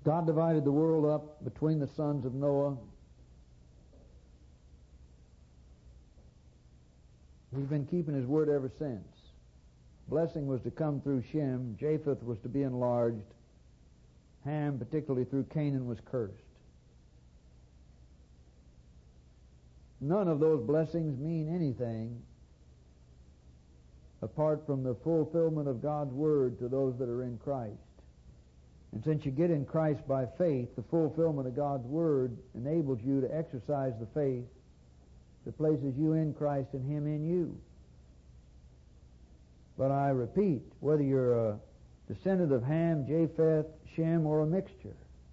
God divided the world up between the sons of Noah. He's been keeping His word ever since. Blessing was to come through Shem. Japheth was to be enlarged. Ham, particularly through Canaan, was cursed. None of those blessings mean anything apart from the fulfillment of God's word to those that are in Christ. And since you get in Christ by faith, the fulfillment of God's word enables you to exercise the faith that places you in Christ and Him in you. But I repeat, whether you're a descendant of Ham, Japheth, Shem, or a mixture,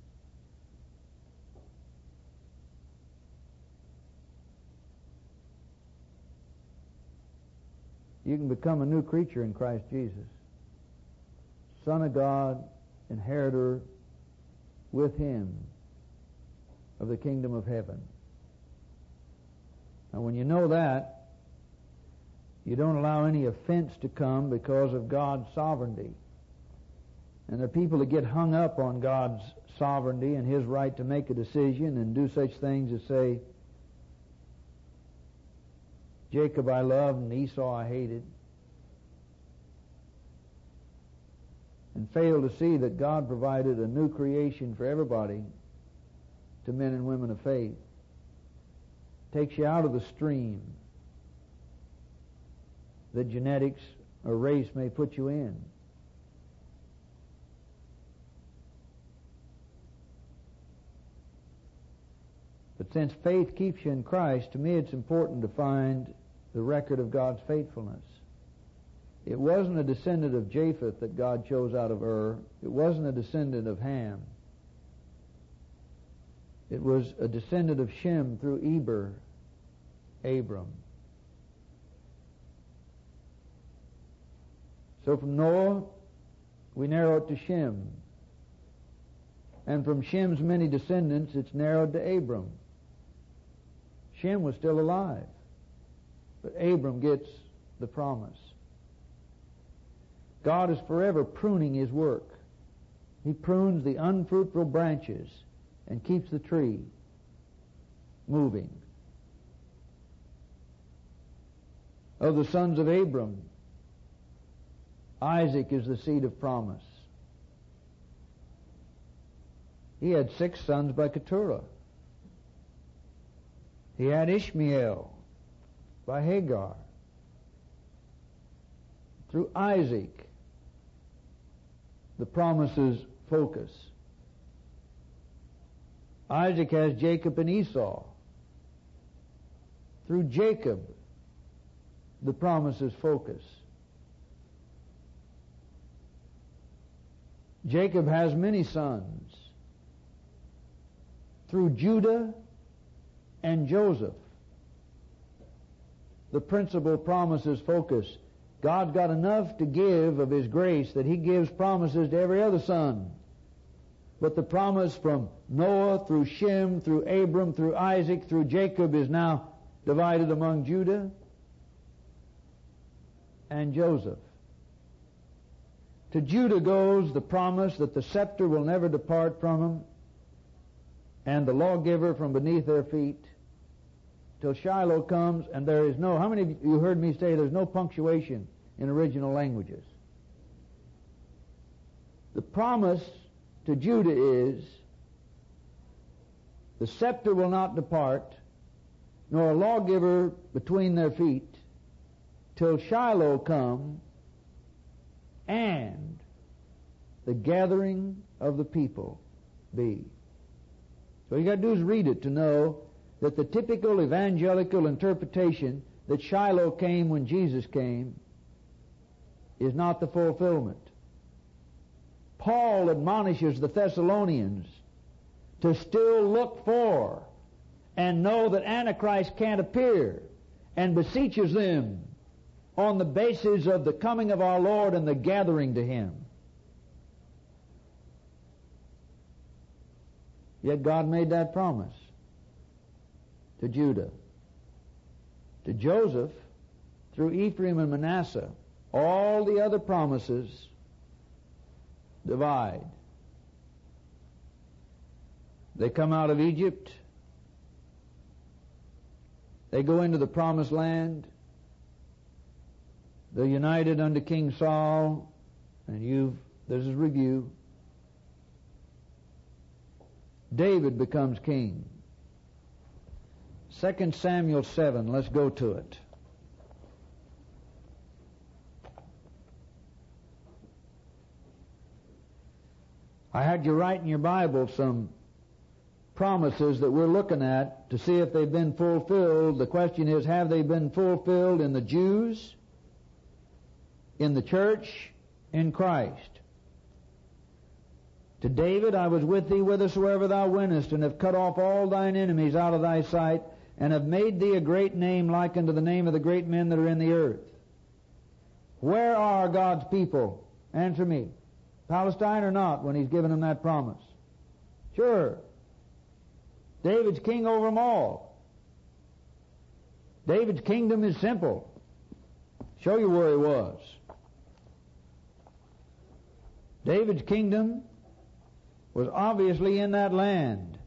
you can become a new creature in Christ Jesus. Son of God, inheritor with Him of the kingdom of heaven. Now when you know that, you don't allow any offense to come because of God's sovereignty. And there are people that get hung up on God's sovereignty and His right to make a decision and do such things as say, Jacob I loved and Esau I hated, and fail to see that God provided a new creation for everybody, to men and women of faith. Takes you out of the stream that genetics or race may put you in. But since faith keeps you in Christ, to me it's important to find the record of God's faithfulness. It wasn't a descendant of Japheth that God chose out of Ur. It wasn't a descendant of Ham. It was a descendant of Shem through Eber, Abram. So from Noah, we narrow it to Shem. And from Shem's many descendants, it's narrowed to Abram. Shem was still alive, but Abram gets the promise. God is forever pruning His work. He prunes the unfruitful branches and keeps the tree moving. Of the sons of Abram, Isaac is the seed of promise. He had 6 sons by Keturah. He had Ishmael by Hagar. Through Isaac, the promises focus. Isaac has Jacob and Esau. Through Jacob, the promises focus. Jacob has many sons. Through Judah and Joseph, the principal promises focus. God's got enough to give of His grace that He gives promises to every other son. But the promise from Noah through Shem, through Abram, through Isaac, through Jacob is now divided among Judah and Joseph. To Judah goes the promise that the scepter will never depart from him and the lawgiver from beneath their feet till Shiloh comes, and there is no, how many of you heard me say there's no punctuation in original languages? The promise to Judah is the scepter will not depart, nor a lawgiver between their feet, till Shiloh come, and the gathering of the people be. So all you got to do is read it to know that the typical evangelical interpretation that Shiloh came when Jesus came is not the fulfillment. Paul admonishes the Thessalonians to still look for and know that Antichrist can't appear, and beseeches them on the basis of the coming of our Lord and the gathering to Him. Yet God made that promise to Judah. To Joseph, through Ephraim and Manasseh, all the other promises divide. They come out of Egypt. They go into the promised land. They're united under King Saul. And this is review. David becomes king. 2 Samuel 7, let's go to it. I had you write in your Bible some promises that we're looking at to see if they've been fulfilled. The question is, have they been fulfilled in the Jews, in the church, in Christ? To David, I was with thee whithersoever thou wentest, and have cut off all thine enemies out of thy sight, and have made thee a great name like unto the name of the great men that are in the earth. Where are God's people? Answer me. Palestine or not, when he's given them that promise? Sure. David's king over them all. David's kingdom is simple. Show you where he was. David's kingdom was obviously in that land.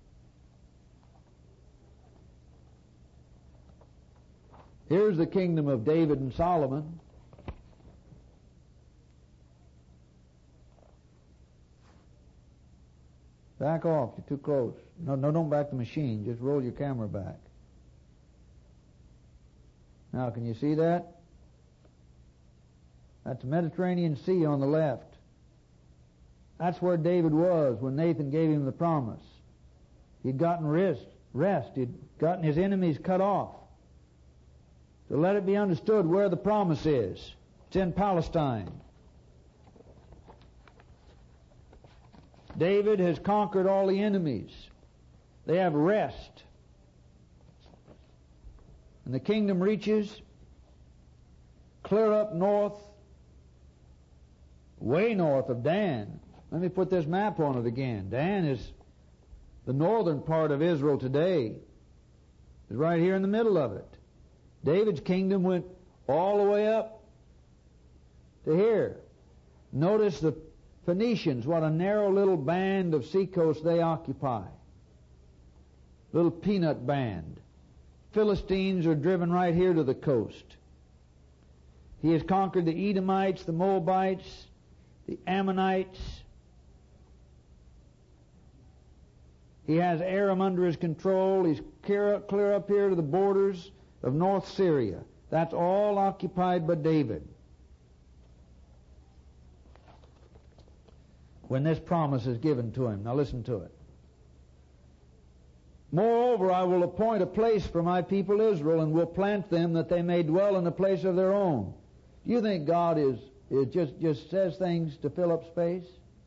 Here's the kingdom of David and Solomon. Back off, you're too close. No, don't back the machine. Just roll your camera back. Now, can you see that? That's the Mediterranean Sea on the left. That's where David was when Nathan gave him the promise. He'd gotten rest. He'd gotten his enemies cut off. So let it be understood where the promise is. It's in Palestine. David has conquered all the enemies. They have rest. And the kingdom reaches clear up north, way north of Dan. Let me put this map on it again. Dan is the northern part of Israel today. It's right here in the middle of it. David's kingdom went all the way up to here. Notice the Phoenicians, what a narrow little band of seacoast they occupy. Little peanut band. Philistines are driven right here to the coast. He has conquered the Edomites, the Moabites, the Ammonites. He has Aram under his control. He's clear up here to the borders of North Syria. That's all occupied by David. When this promise is given to him. Now listen to it. Moreover, I will appoint a place for my people Israel, and will plant them that they may dwell in a place of their own. Do you think God is just says things to fill up space?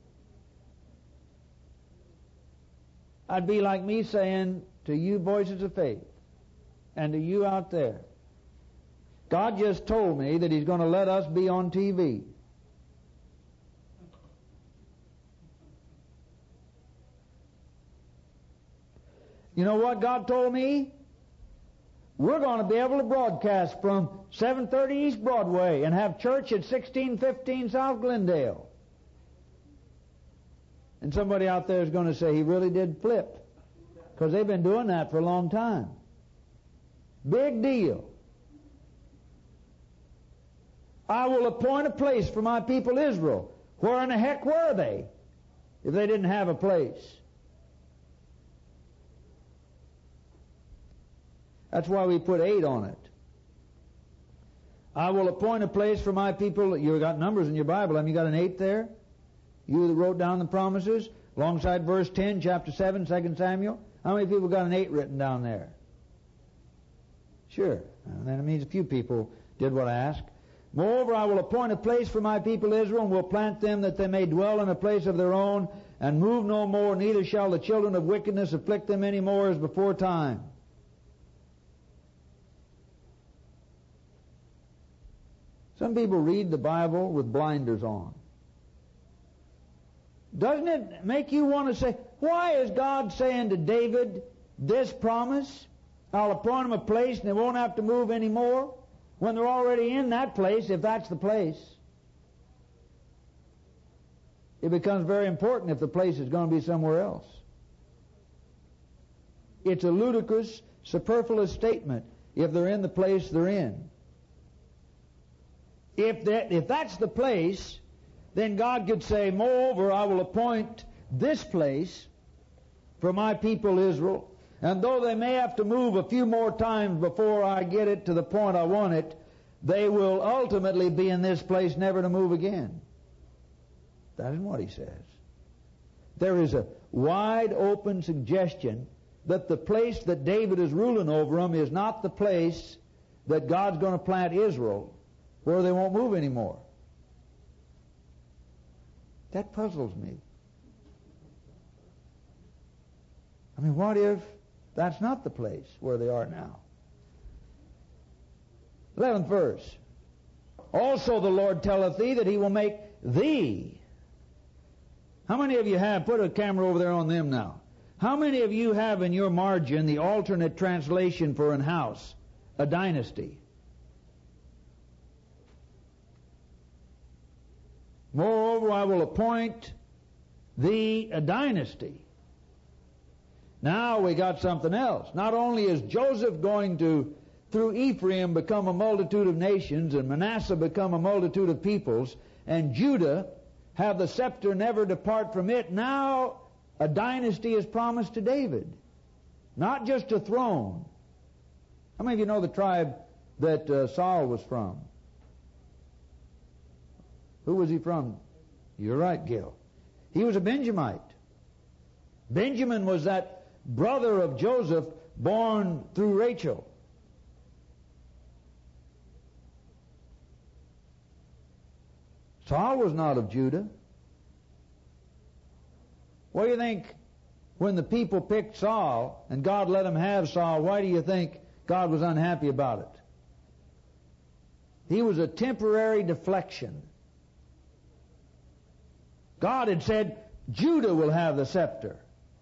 I'd be like me saying to you voices of faith and to you out there, God just told me that He's going to let us be on TV. You know what God told me? We're going to be able to broadcast from 730 East Broadway and have church at 1615 South Glendale. And somebody out there is going to say he really did flip, because they've been doing that for a long time. Big deal. I will appoint a place for my people Israel. Where in the heck were they if they didn't have a place? That's why we put 8 on it. I will appoint a place for my people. You've got numbers in your Bible. Have you got an 8 there? You that wrote down the promises, alongside verse 10, chapter 7, 2 Samuel. How many people got an 8 written down there? Sure. And that means a few people did what I asked. Moreover, I will appoint a place for my people Israel, and will plant them that they may dwell in a place of their own, and move no more, neither shall the children of wickedness afflict them any more as before time. Some people read the Bible with blinders on. Doesn't it make you want to say, why is God saying to David this promise? I'll appoint them a place and they won't have to move anymore, when they're already in that place, if that's the place. It becomes very important if the place is going to be somewhere else. It's a ludicrous, superfluous statement if they're in the place they're in. If that's the place, then God could say, moreover, I will appoint this place for my people Israel, and though they may have to move a few more times before I get it to the point I want it, they will ultimately be in this place never to move again. That isn't what he says. There is a wide open suggestion that the place that David is ruling over them is not the place that God's going to plant Israel, where they won't move anymore. That puzzles me. I mean, what if that's not the place where they are now? 11th verse. Also the Lord telleth thee that he will make thee. How many of you have, put a camera over there on them now. How many of you have in your margin the alternate translation for an house, a dynasty? Moreover, I will appoint thee a dynasty. Now we got something else. Not only is Joseph going to, through Ephraim, become a multitude of nations, and Manasseh become a multitude of peoples, and Judah have the scepter never depart from it, now a dynasty is promised to David. Not just a throne. How many of you know the tribe that Saul was from? Who was he from? You're right, Gil. He was a Benjamite. Benjamin was that brother of Joseph born through Rachel. Saul was not of Judah. What do you think when the people picked Saul and God let them have Saul, why do you think God was unhappy about it? He was a temporary deflection. God had said, Judah will have the scepter.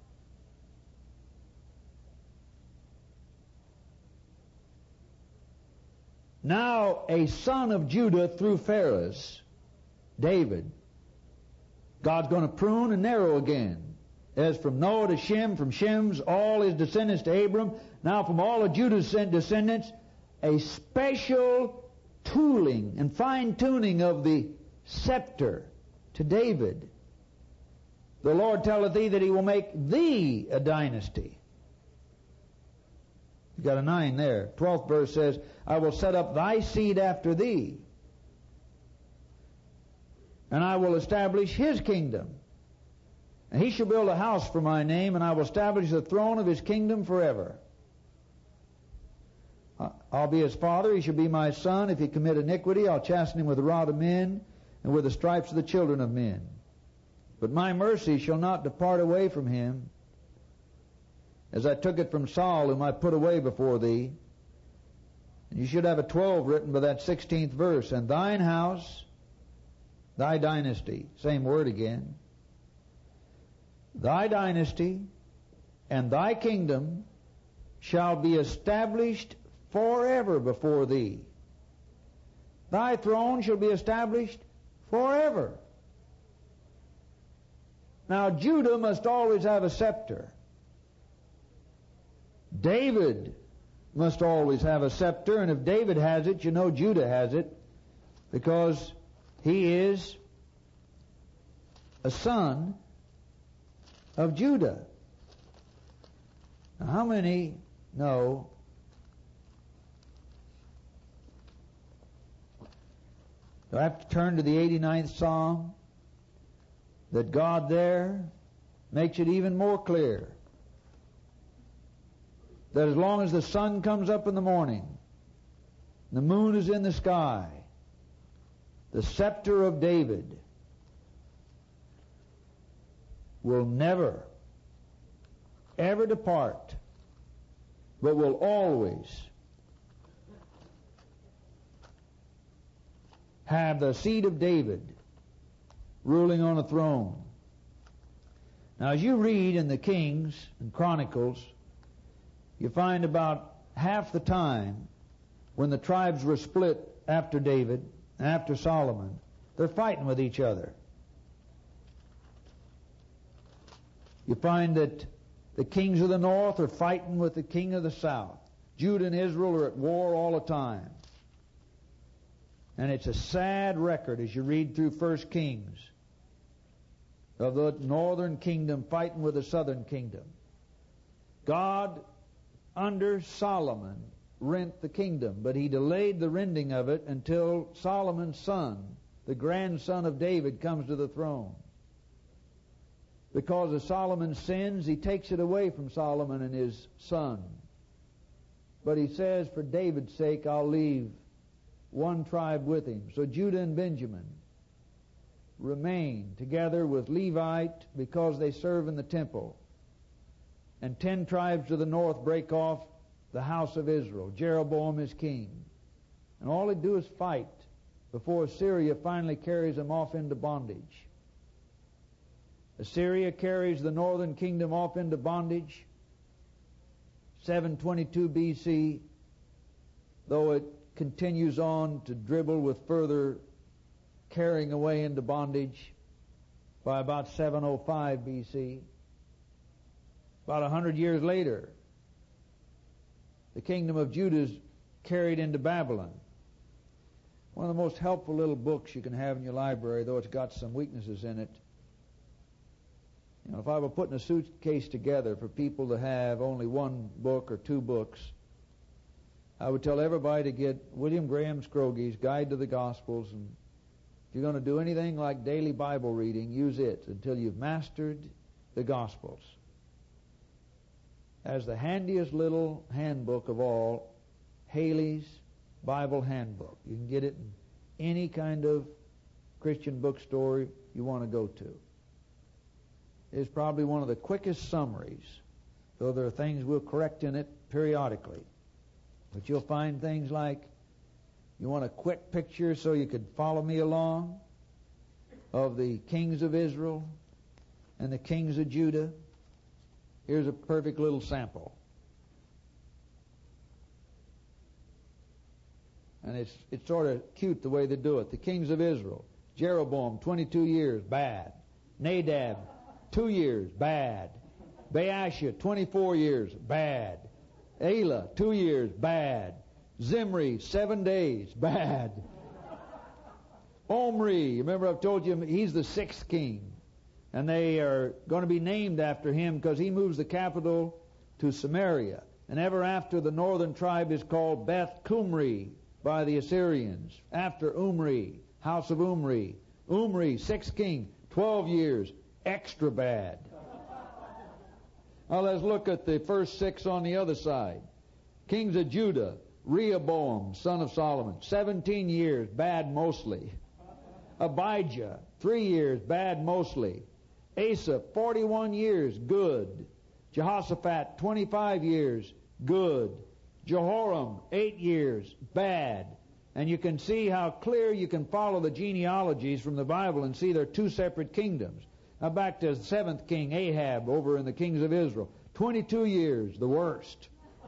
Now a son of Judah through Pharez, David, God's going to prune and narrow again. As from Noah to Shem, from Shem's all his descendants to Abram, now from all of Judah's descendants, a special tooling and fine-tuning of the scepter to David. The Lord telleth thee that he will make thee a dynasty. You got a 9 there. 12th verse says, I will set up thy seed after thee, and I will establish his kingdom. And he shall build a house for my name, and I will establish the throne of his kingdom forever. I'll be his father, he shall be my son. If he commit iniquity, I'll chasten him with the rod of men, and with the stripes of the children of men. But my mercy shall not depart away from him, as I took it from Saul, whom I put away before thee. And you should have a 12 written by that 16th verse. And thine house, thy dynasty, same word again, thy dynasty and thy kingdom shall be established forever before thee. Thy throne shall be established forever. Now Judah must always have a scepter. David must always have a scepter, and if David has it, you know Judah has it, because he is a son of Judah. Now, how many know do I have to turn to the 89th Psalm? That God there makes it even more clear that as long as the sun comes up in the morning, the moon is in the sky, the scepter of David will never, ever depart, but will always have the seed of David ruling on a throne. Now, as you read in the Kings and Chronicles, you find about half the time when the tribes were split after David, after Solomon, they're fighting with each other. You find that The kings of the north are fighting with the king of the south. Judah and Israel are at war all the time. And it's a sad record as you read through 1 Kings of the northern kingdom fighting with the southern kingdom. God, under Solomon, rent the kingdom, but he delayed the rending of it until Solomon's son, the grandson of David, comes to the throne. Because of Solomon's sins, he takes it away from Solomon and his son. But he says, for David's sake, I'll leave one tribe with him. So Judah and Benjamin remain together with Levite because they serve in the temple. And 10 tribes to the north break off the house of Israel. Jeroboam is king. And all they do is fight before Assyria finally carries them off into bondage. Assyria carries the northern kingdom off into bondage, 722 BC, though it continues on to dribble with further carrying away into bondage by about 705 BC. About 100 years later, the kingdom of Judah is carried into Babylon. One of the most helpful little books you can have in your library, though it's got some weaknesses in it. You know, if I were putting a suitcase together for people to have only one book or 2 books, I would tell everybody to get William Graham Scrogie's Guide to the Gospels, and if you're going to do anything like daily Bible reading, use it until you've mastered the Gospels. As the handiest little handbook of all, Haley's Bible Handbook. You can get it in any kind of Christian bookstore you want to go to. It's probably one of the quickest summaries, though there are things we'll correct in it periodically. But you'll find things like, you want a quick picture so you could follow me along, of the kings of Israel and the kings of Judah. Here's a perfect little sample. And it's sort of cute the way they do it. The kings of Israel. Jeroboam, 22 years, bad. Nadab, 2 years, bad. Baasha, 24 years, bad. Elah, 2 years, bad. Zimri, 7 days, bad. Omri, remember I've told you he's the 6th king. And they are going to be named after him because he moves the capital to Samaria. And ever after, the northern tribe is called Beth Cumri by the Assyrians, after Umri, house of Umri. Umri, 6th king, 12 years, extra bad. Now let's look at the first 6 on the other side. Kings of Judah, Rehoboam, son of Solomon, 17 years, bad mostly. Abijah, 3 years, bad mostly. Asa, 41 years, good. Jehoshaphat, 25 years, good. Jehoram, 8 years, bad. And you can see how clear you can follow the genealogies from the Bible and see they're 2 separate kingdoms. Now back to the 7th king, Ahab, over in the kings of Israel. 22 years, the worst.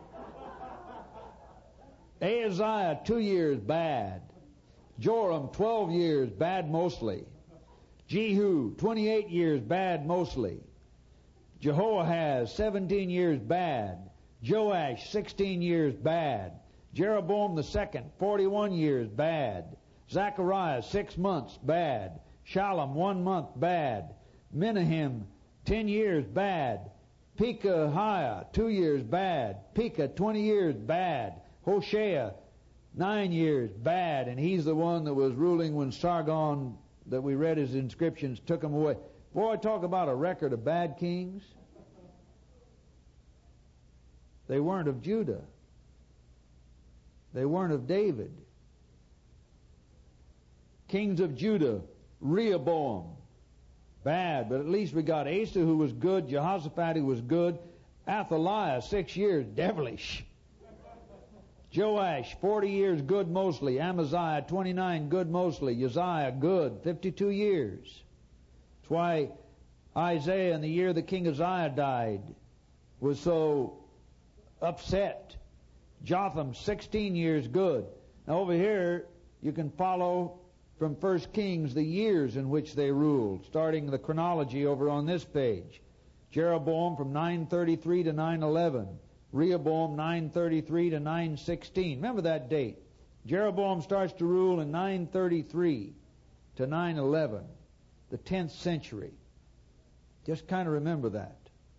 Ahaziah, 2 years, bad. Joram, 12 years, bad mostly. Jehu, 28 years, bad mostly. Jehoahaz, 17 years, bad. Joash, 16 years, bad. Jeroboam the second, 41 years, bad. Zechariah, 6 months, bad. Shallum, 1 month, bad. Menahem, 10 years, bad. Pekahiah, 2 years, bad. Pekah, 20 years, bad. Hoshea, 9 years, bad. And he's the one that was ruling when Sargon, that we read his inscriptions, took him away. Boy, talk about a record of bad kings. They weren't of Judah. They weren't of David. Kings of Judah, Rehoboam, bad, but at least we got Asa, who was good, Jehoshaphat, who was good, Athaliah, 6 years, devilish. Joash, 40 years, good mostly. Amaziah, 29, good mostly. Uzziah, good, 52 years. That's why Isaiah, in the year the king Uzziah died, was so upset. Jotham, 16 years, good. Now over here, you can follow from 1 Kings the years in which they ruled, starting the chronology over on this page. Jeroboam from 933 to 911. Rehoboam 933 to 916. Remember that date. Jeroboam starts to rule in 933 to 911, the 10th century. Just kind of remember that.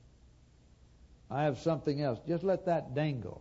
I have something else. Just let that dangle.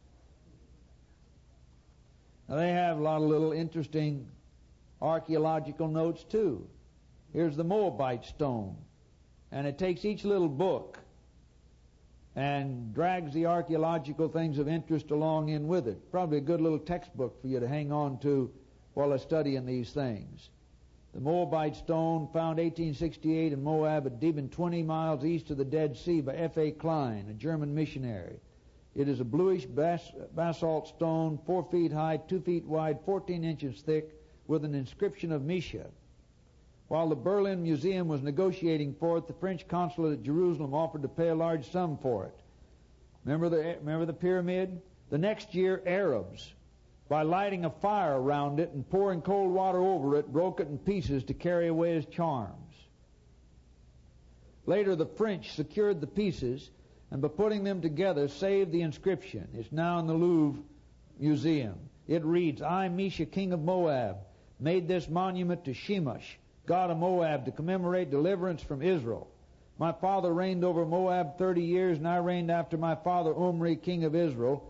Now they have a lot of little interesting archaeological notes too. Here's the Moabite stone. And it takes each little book and drags the archaeological things of interest along in with it. Probably a good little textbook for you to hang on to while they're studying these things. The Moabite stone, found 1868 in Moab at Deben, 20 miles east of the Dead Sea by F.A. Klein, a German missionary. It is a bluish basalt stone, 4 feet high, 2 feet wide, 14 inches thick, with an inscription of Misha. While the Berlin Museum was negotiating for it, the French consulate at Jerusalem offered to pay a large sum for it. Remember the pyramid? The next year, Arabs, by lighting a fire around it and pouring cold water over it, broke it in pieces to carry away his charms. Later, the French secured the pieces and by putting them together saved the inscription. It's now in the Louvre Museum. It reads, I, Misha, king of Moab, made this monument to Shemash, god of Moab, to commemorate deliverance from Israel. My father reigned over Moab 30 years, and I reigned after my father Omri, king of Israel,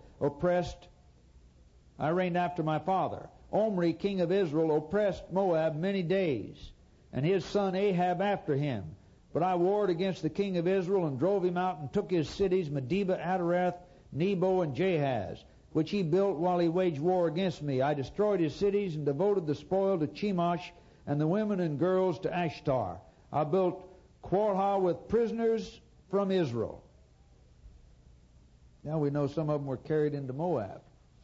I reigned after my father. Omri, king of Israel, oppressed Moab many days, and his son Ahab after him. But I warred against the king of Israel and drove him out and took his cities, Medeba, Adarath, Nebo, and Jahaz, which he built while he waged war against me. I destroyed his cities and devoted the spoil to Chemosh and the women and girls to Ashtar. I built Qorha with prisoners from Israel. Now we know some of them were carried into Moab.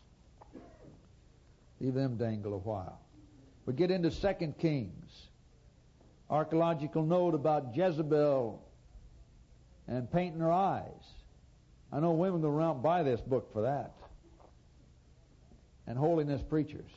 Leave them dangle a while. We get into 2 Kings. Archaeological note about Jezebel and painting her eyes. I know women go around and buy this book for that. And holiness preachers.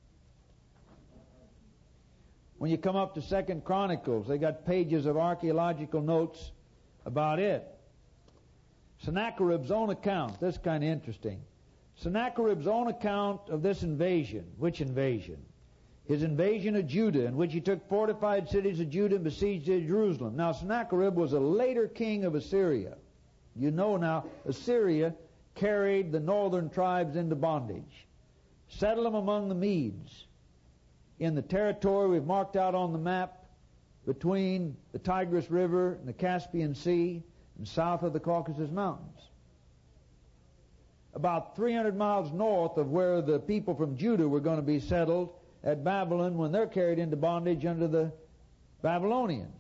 When you come up to 2 Chronicles, they got pages of archaeological notes about it. Sennacherib's own account, this is kind of interesting. Sennacherib's own account of this invasion. Which invasion? His invasion of Judah, in which he took fortified cities of Judah and besieged Jerusalem. Now, Sennacherib was a later king of Assyria. You know now, Assyria carried the northern tribes into bondage, settled them among the Medes in the territory we've marked out on the map between the Tigris River and the Caspian Sea and south of the Caucasus Mountains. About 300 miles north of where the people from Judah were going to be settled at Babylon when they're carried into bondage under the Babylonians.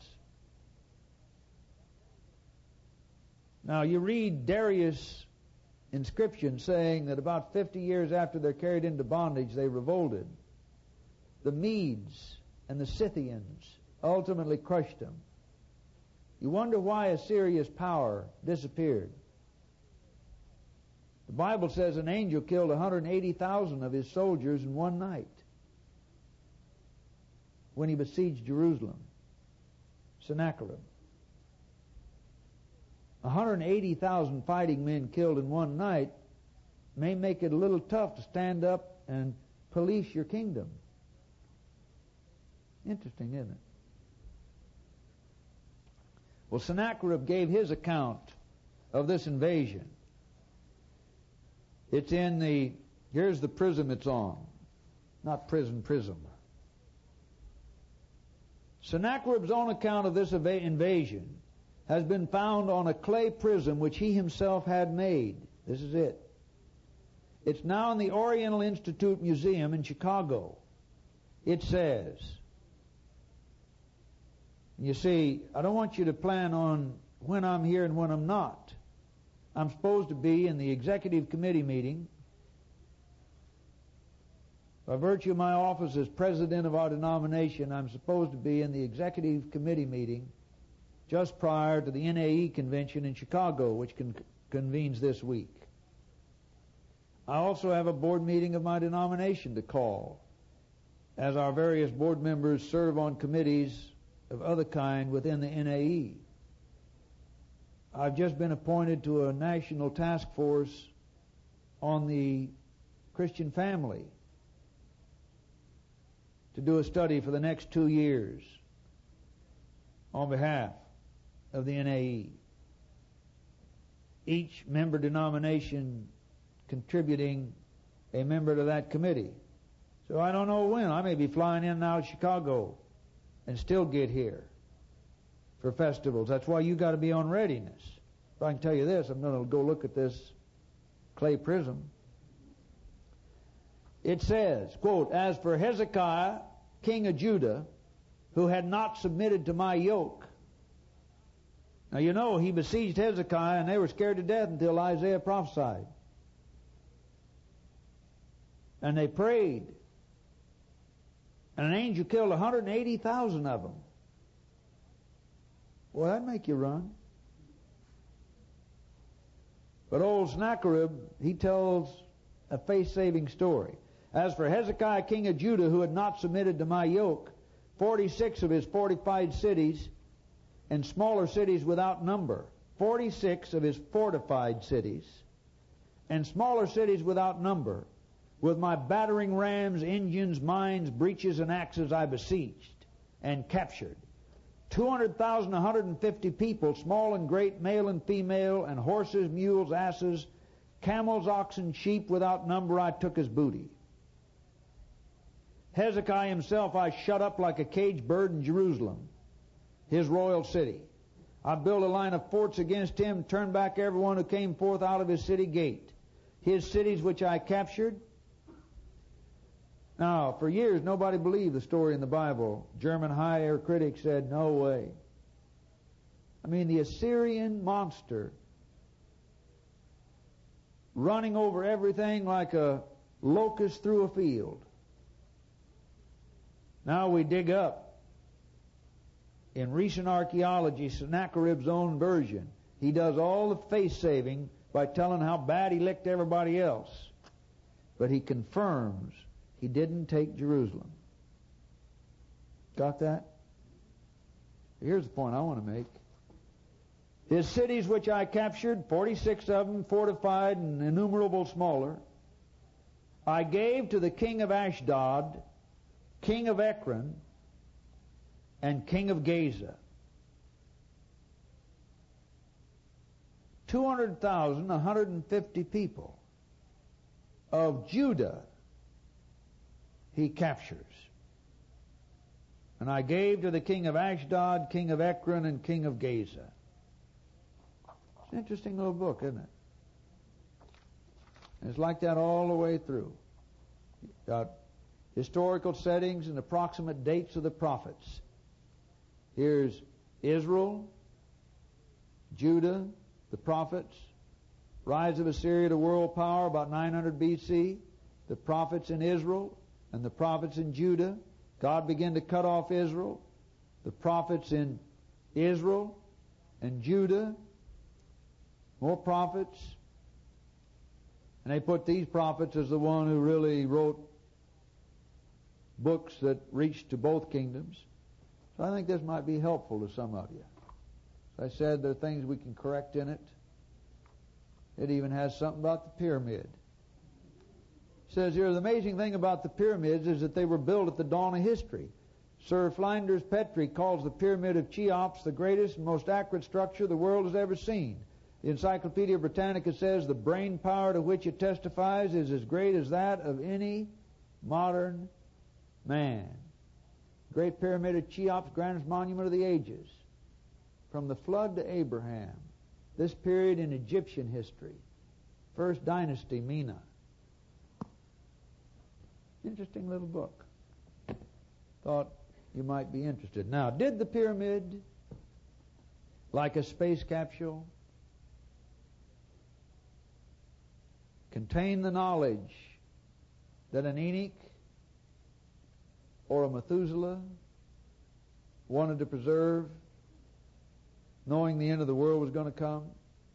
Now you read Darius' inscription saying that about 50 years after they're carried into bondage they revolted. The Medes and the Scythians ultimately crushed them. You wonder why Assyria's power disappeared. The Bible says an angel killed 180,000 of his soldiers in one night when he besieged Jerusalem. Sennacherib. 180,000 fighting men killed in one night may make it a little tough to stand up and police your kingdom. Interesting, isn't it? Well, Sennacherib gave his account of this invasion. It's in here's the prism it's on. Not prism. Sennacherib's own account of this invasion has been found on a clay prism which he himself had made. This is it. It's now in the Oriental Institute Museum in Chicago. It says, you see, I don't want you to plan on when I'm here and when I'm not. I'm supposed to be in the executive committee meeting. By virtue of my office as president of our denomination, I'm supposed to be in the executive committee meeting just prior to the NAE convention in Chicago, which convenes this week. I also have a board meeting of my denomination to call, as our various board members serve on committees of other kind within the NAE. I've just been appointed to a national task force on the Christian family to do a study for the next 2 years on behalf of the NAE. Each member denomination contributing a member to that committee. So I don't know when. I may be flying in and out of Chicago and still get here for festivals. That's why you got to be on readiness. But I can tell you this, I'm going to go look at this clay prism. It says, quote, "As for Hezekiah, king of Judah, who had not submitted to my yoke." Now you know he besieged Hezekiah and they were scared to death until Isaiah prophesied. And they prayed. And an angel killed 180,000 of them. Well, that'd make you run. But old Sennacherib, he tells a faith-saving story. "As for Hezekiah, king of Judah, who had not submitted to my yoke, 46 of his fortified cities and smaller cities without number, 46 of his fortified cities and smaller cities without number, with my battering rams, engines, mines, breaches, and axes I besieged and captured. 200,150 people, small and great, male and female, and horses, mules, asses, camels, oxen, sheep without number I took as booty. Hezekiah himself I shut up like a caged bird in Jerusalem, his royal city. I built a line of forts against him, turned back everyone who came forth out of his city gate. His cities which I captured." Now, for years, nobody believed the story in the Bible. German higher critics said, no way. I mean, the Assyrian monster running over everything like a locust through a field. Now we dig up, in recent archaeology, Sennacherib's own version. He does all the face-saving by telling how bad he licked everybody else. But he confirms he didn't take Jerusalem. Got that? Here's the point I want to make. His cities which I captured, 46 of them, fortified and innumerable smaller, I gave to the king of Ashdod, king of Ekron, and king of Gaza. 200,150 people of Judah he captures. And I gave to the king of Ashdod, king of Ekron, and king of Gaza. It's an interesting little book, isn't it? And it's like that all the way through. Got historical settings and approximate dates of the prophets. Here's Israel, Judah, the prophets, rise of Assyria to world power about 900 BC, the prophets in Israel and the prophets in Judah. God began to cut off Israel, the prophets in Israel and Judah, more prophets, and they put these prophets as the one who really wrote books that reached to both kingdoms. So I think this might be helpful to some of you. As I said, there are things we can correct in it. It even has something about the pyramid. It says here, the amazing thing about the pyramids is that they were built at the dawn of history. Sir Flinders Petrie calls the Pyramid of Cheops the greatest and most accurate structure the world has ever seen. The Encyclopedia Britannica says the brain power to which it testifies is as great as that of any modern man. Great Pyramid of Cheops, grandest monument of the ages. From the flood to Abraham, this period in Egyptian history, first dynasty, Mena. Interesting little book. Thought you might be interested. Now, did the pyramid, like a space capsule, contain the knowledge that an Enoch or a Methuselah wanted to preserve, knowing the end of the world was going to come?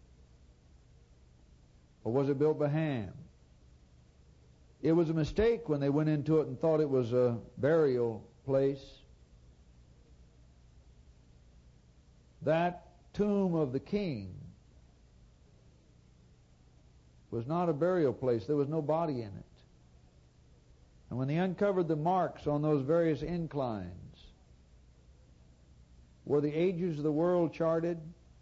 Or was it built by hand? It was a mistake when they went into it and thought it was a burial place. That tomb of the king was not a burial place. There was no body in it. And when they uncovered the marks on those various inclines, were the ages of the world charted?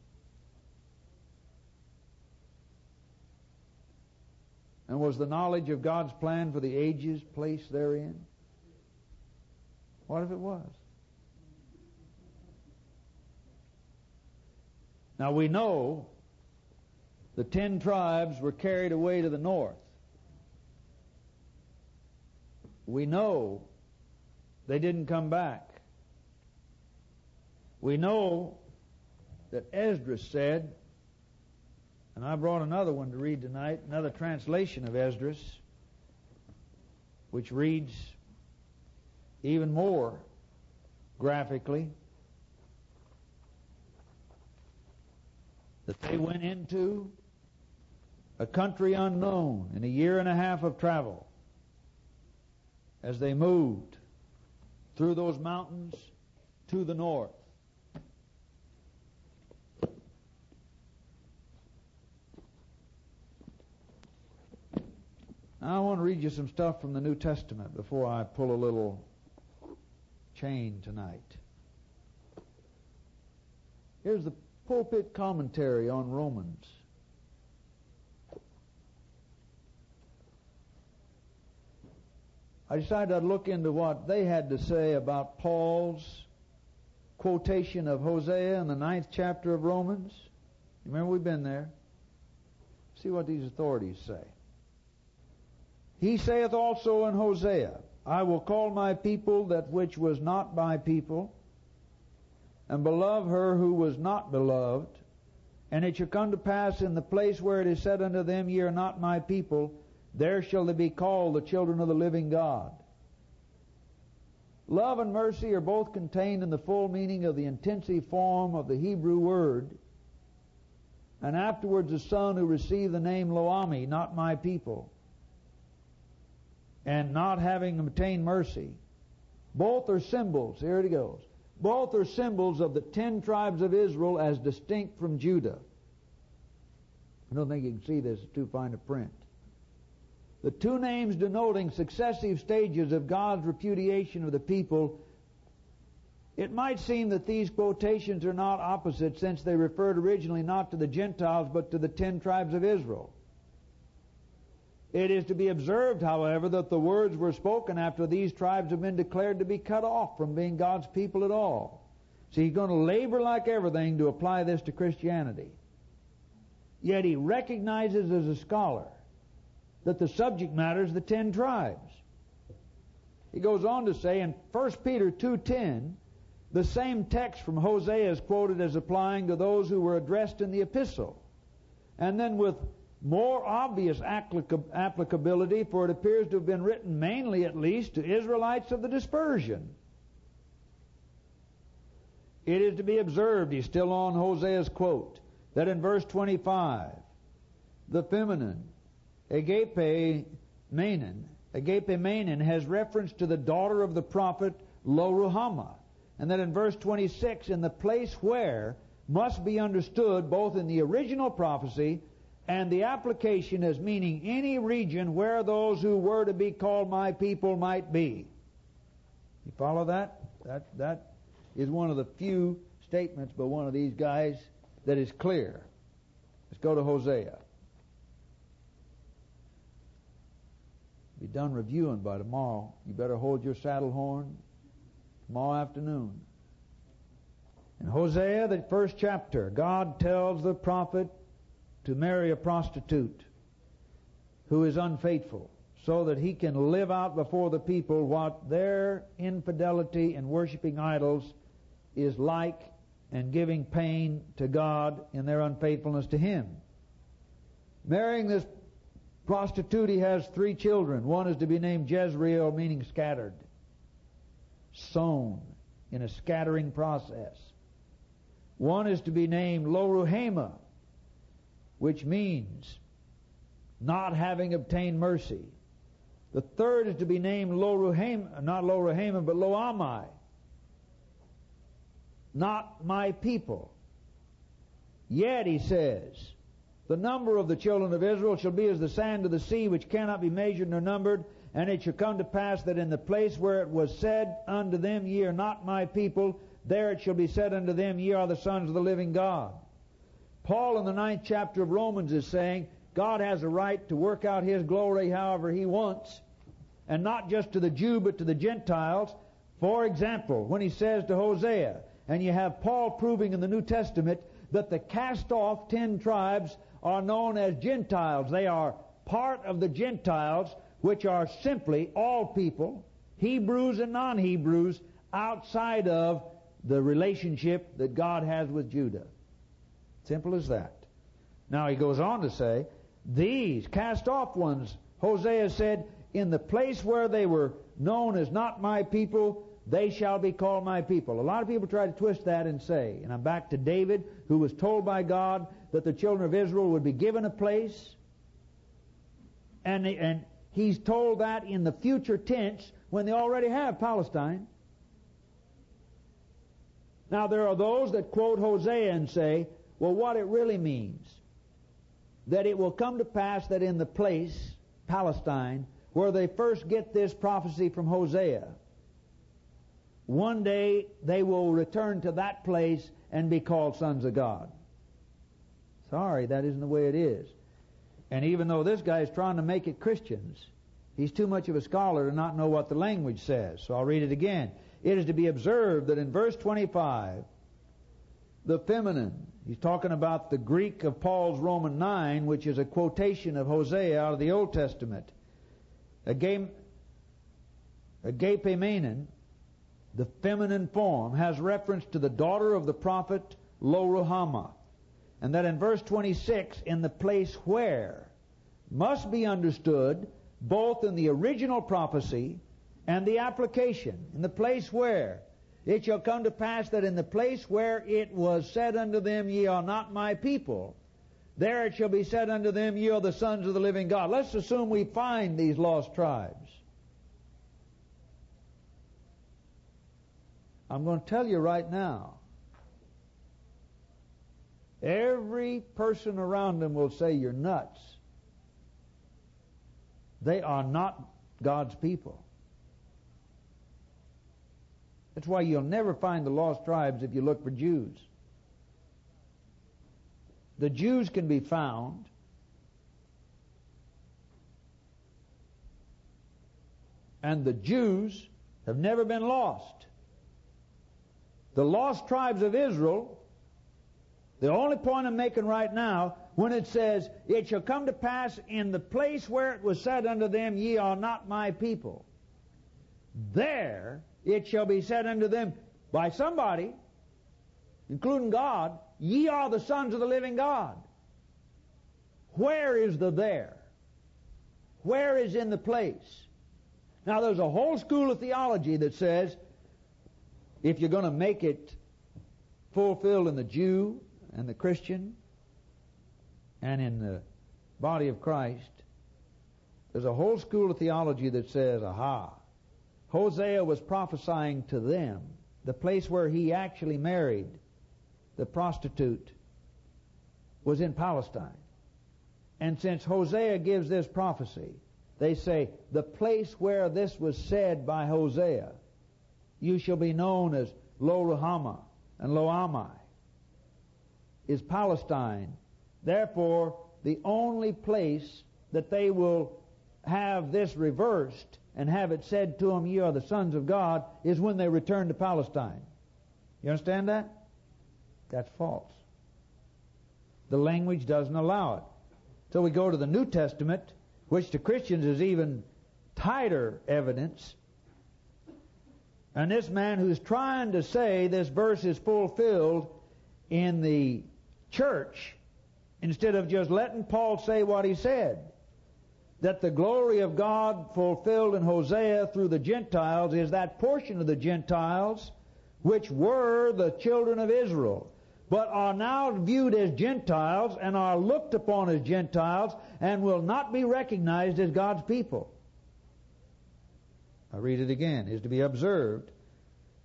And was the knowledge of God's plan for the ages placed therein? What if it was? Now we know the 10 tribes were carried away to the north. We know they didn't come back. We know that Esdras said, and I brought another one to read tonight, another translation of Esdras, which reads even more graphically, that they went into a country unknown in a year and a half of travel as they moved through those mountains to the north. Now I want to read you some stuff from the New Testament before I pull a little chain tonight. Here's the pulpit commentary on Romans. I decided I'd look into what they had to say about Paul's quotation of Hosea in the 9th chapter of Romans. You remember we've been there. See what these authorities say. He saith also in Hosea, I will call my people that which was not my people, and beloved her who was not beloved. And it shall come to pass in the place where it is said unto them, Ye are not my people, there shall they be called the children of the living God. Love and mercy are both contained in the full meaning of the intensive form of the Hebrew word. And afterwards the son who received the name Lo-Ami, not my people, and not having obtained mercy. Both are symbols, here it goes. Both are symbols of the 10 tribes of Israel as distinct from Judah. I don't think you can see this, it's too fine a print. The two names denoting successive stages of God's repudiation of the people. It might seem that these quotations are not opposite, since they referred originally not to the Gentiles but to the 10 tribes of Israel. It is to be observed, however, that the words were spoken after these tribes have been declared to be cut off from being God's people at all. So he's going to labor like everything to apply this to Christianity. Yet he recognizes as a scholar that the subject matter is the 10 tribes. He goes on to say in 1 Peter 2:10, the same text from Hosea is quoted as applying to those who were addressed in the epistle. And then with more obvious applicability, for it appears to have been written mainly, at least, to Israelites of the dispersion. It is to be observed, he's still on Hosea's quote, that in verse 25, the feminine, Agape Menon has reference to the daughter of the prophet Lo-Ruhamah. And that in verse 26, in the place where, must be understood both in the original prophecy and the application as meaning any region where those who were to be called my people might be. You follow that? That is one of the few statements by one of these guys that is clear. Let's go to Hosea. Be done reviewing by tomorrow. You better hold your saddle horn tomorrow afternoon. In Hosea, the 1st chapter, God tells the prophet to marry a prostitute who is unfaithful, so that he can live out before the people what their infidelity and worshiping idols is like, and giving pain to God in their unfaithfulness to Him. Marrying this prostitute, he has 3 children. One is to be named Jezreel, meaning scattered, sown in a scattering process. One is to be named Lo-Ruhamah, which means not having obtained mercy. The third is to be named Lo-Ruhamah, not Lo-Ruhamah, but Lo-Ami, not my people. Yet, he says, The number of the children of Israel shall be as the sand of the sea, which cannot be measured nor numbered. And it shall come to pass that in the place where it was said unto them, Ye are not my people, there it shall be said unto them, Ye are the sons of the living God. Paul in the 9th chapter of Romans is saying God has a right to work out His glory however He wants, and not just to the Jew but to the Gentiles. For example, when he says to Hosea, and you have Paul proving in the New Testament that the cast-off 10 tribes are known as Gentiles. They are part of the Gentiles, which are simply all people, Hebrews and non-Hebrews, outside of the relationship that God has with Judah. Simple as that. Now he goes on to say, these cast-off ones, Hosea said, in the place where they were known as not my people, they shall be called my people. A lot of people try to twist that and say, and I'm back to David, who was told by God that the children of Israel would be given a place, and he's told that in the future tense when they already have Palestine. Now there are those that quote Hosea and say, well, what it really means, that it will come to pass that in the place, Palestine, where they first get this prophecy from Hosea, one day they will return to that place and be called sons of God. Sorry, that isn't the way it is. And even though this guy is trying to make it Christians, he's too much of a scholar to not know what the language says. So I'll read it again. It is to be observed that in verse 25, the feminine, he's talking about the Greek of Paul's Roman 9, which is a quotation of Hosea out of the Old Testament. Agapemenon, the feminine form, has reference to the daughter of the prophet Lo-Ruhamah. And that in verse 26, in the place where, must be understood both in the original prophecy and the application. In the place where, it shall come to pass that in the place where it was said unto them, Ye are not my people, there it shall be said unto them, Ye are the sons of the living God. Let's assume we find these lost tribes. I'm going to tell you right now, every person around them will say, you're nuts. They are not God's people. That's why you'll never find the lost tribes if you look for Jews. The Jews can be found, and the Jews have never been lost. The lost tribes of Israel, the only point I'm making right now, when it says, It shall come to pass in the place where it was said unto them, Ye are not my people, there it shall be said unto them by somebody, including God, Ye are the sons of the living God. Where is the there? Where is in the place? Now there's a whole school of theology that says, if you're going to make it fulfilled in the Jew and the Christian and in the body of Christ, there's a whole school of theology that says, aha, Hosea was prophesying to them, the place where he actually married the prostitute was in Palestine. And since Hosea gives this prophecy, they say, the place where this was said by Hosea, you shall be known as Lo-Ruhamah and Lo-Ammi, is Palestine. Therefore, the only place that they will have this reversed and have it said to them, Ye are the sons of God, is when they return to Palestine. You understand that? That's false. The language doesn't allow it. So we go to the New Testament, which to Christians is even tighter evidence. And this man who's trying to say this verse is fulfilled in the church, instead of just letting Paul say what he said, that the glory of God fulfilled in Hosea through the Gentiles is that portion of the Gentiles which were the children of Israel, but are now viewed as Gentiles and are looked upon as Gentiles and will not be recognized as God's people. I read it again. Is to be observed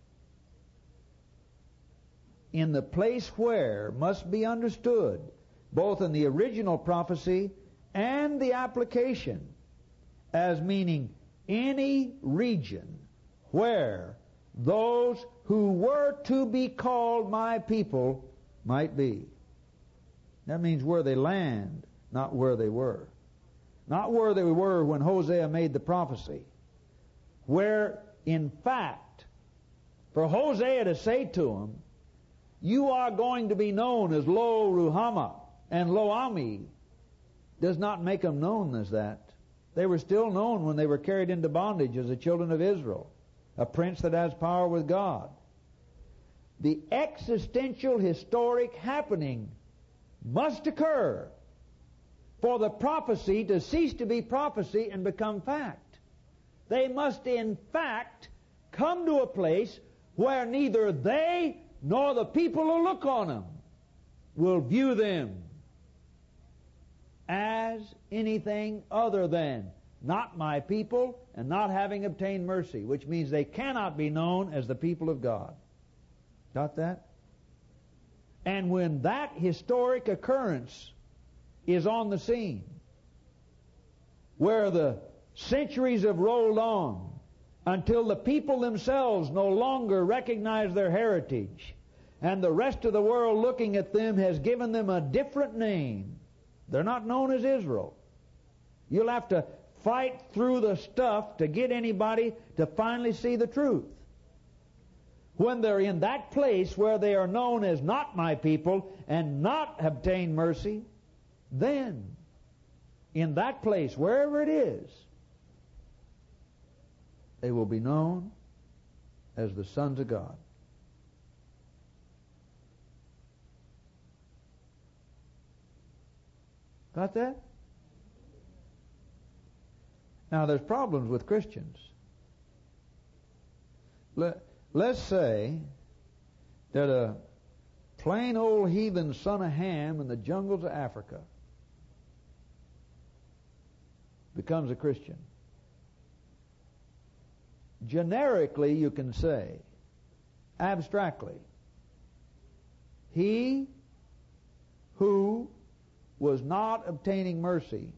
in the place where must be understood both in the original prophecy and the application, as meaning any region where those who were to be called my people might be. That means where they land, not where they were. Not where they were when Hosea made the prophecy. Where, in fact, for Hosea to say to them, you are going to be known as Lo Ruhamah and Lo Ami, does not make them known as that. They were still known when they were carried into bondage as the children of Israel, a prince that has power with God. The existential historic happening must occur for the prophecy to cease to be prophecy and become fact. They must in fact come to a place where neither they nor the people who look on them will view them as anything other than not my people and not having obtained mercy, which means they cannot be known as the people of God. Got that? And when that historic occurrence is on the scene, where the centuries have rolled on until the people themselves no longer recognize their heritage, and the rest of the world looking at them has given them a different name. They're not known as Israel. You'll have to fight through the stuff to get anybody to finally see the truth. When they're in that place where they are known as not my people and not obtain mercy, then in that place, wherever it is, they will be known as the sons of God. Got that? Now, there's problems with Christians. Let's say that a plain old heathen son of Ham in the jungles of Africa becomes a Christian. Generically, you can say, abstractly, he who was not obtaining mercy.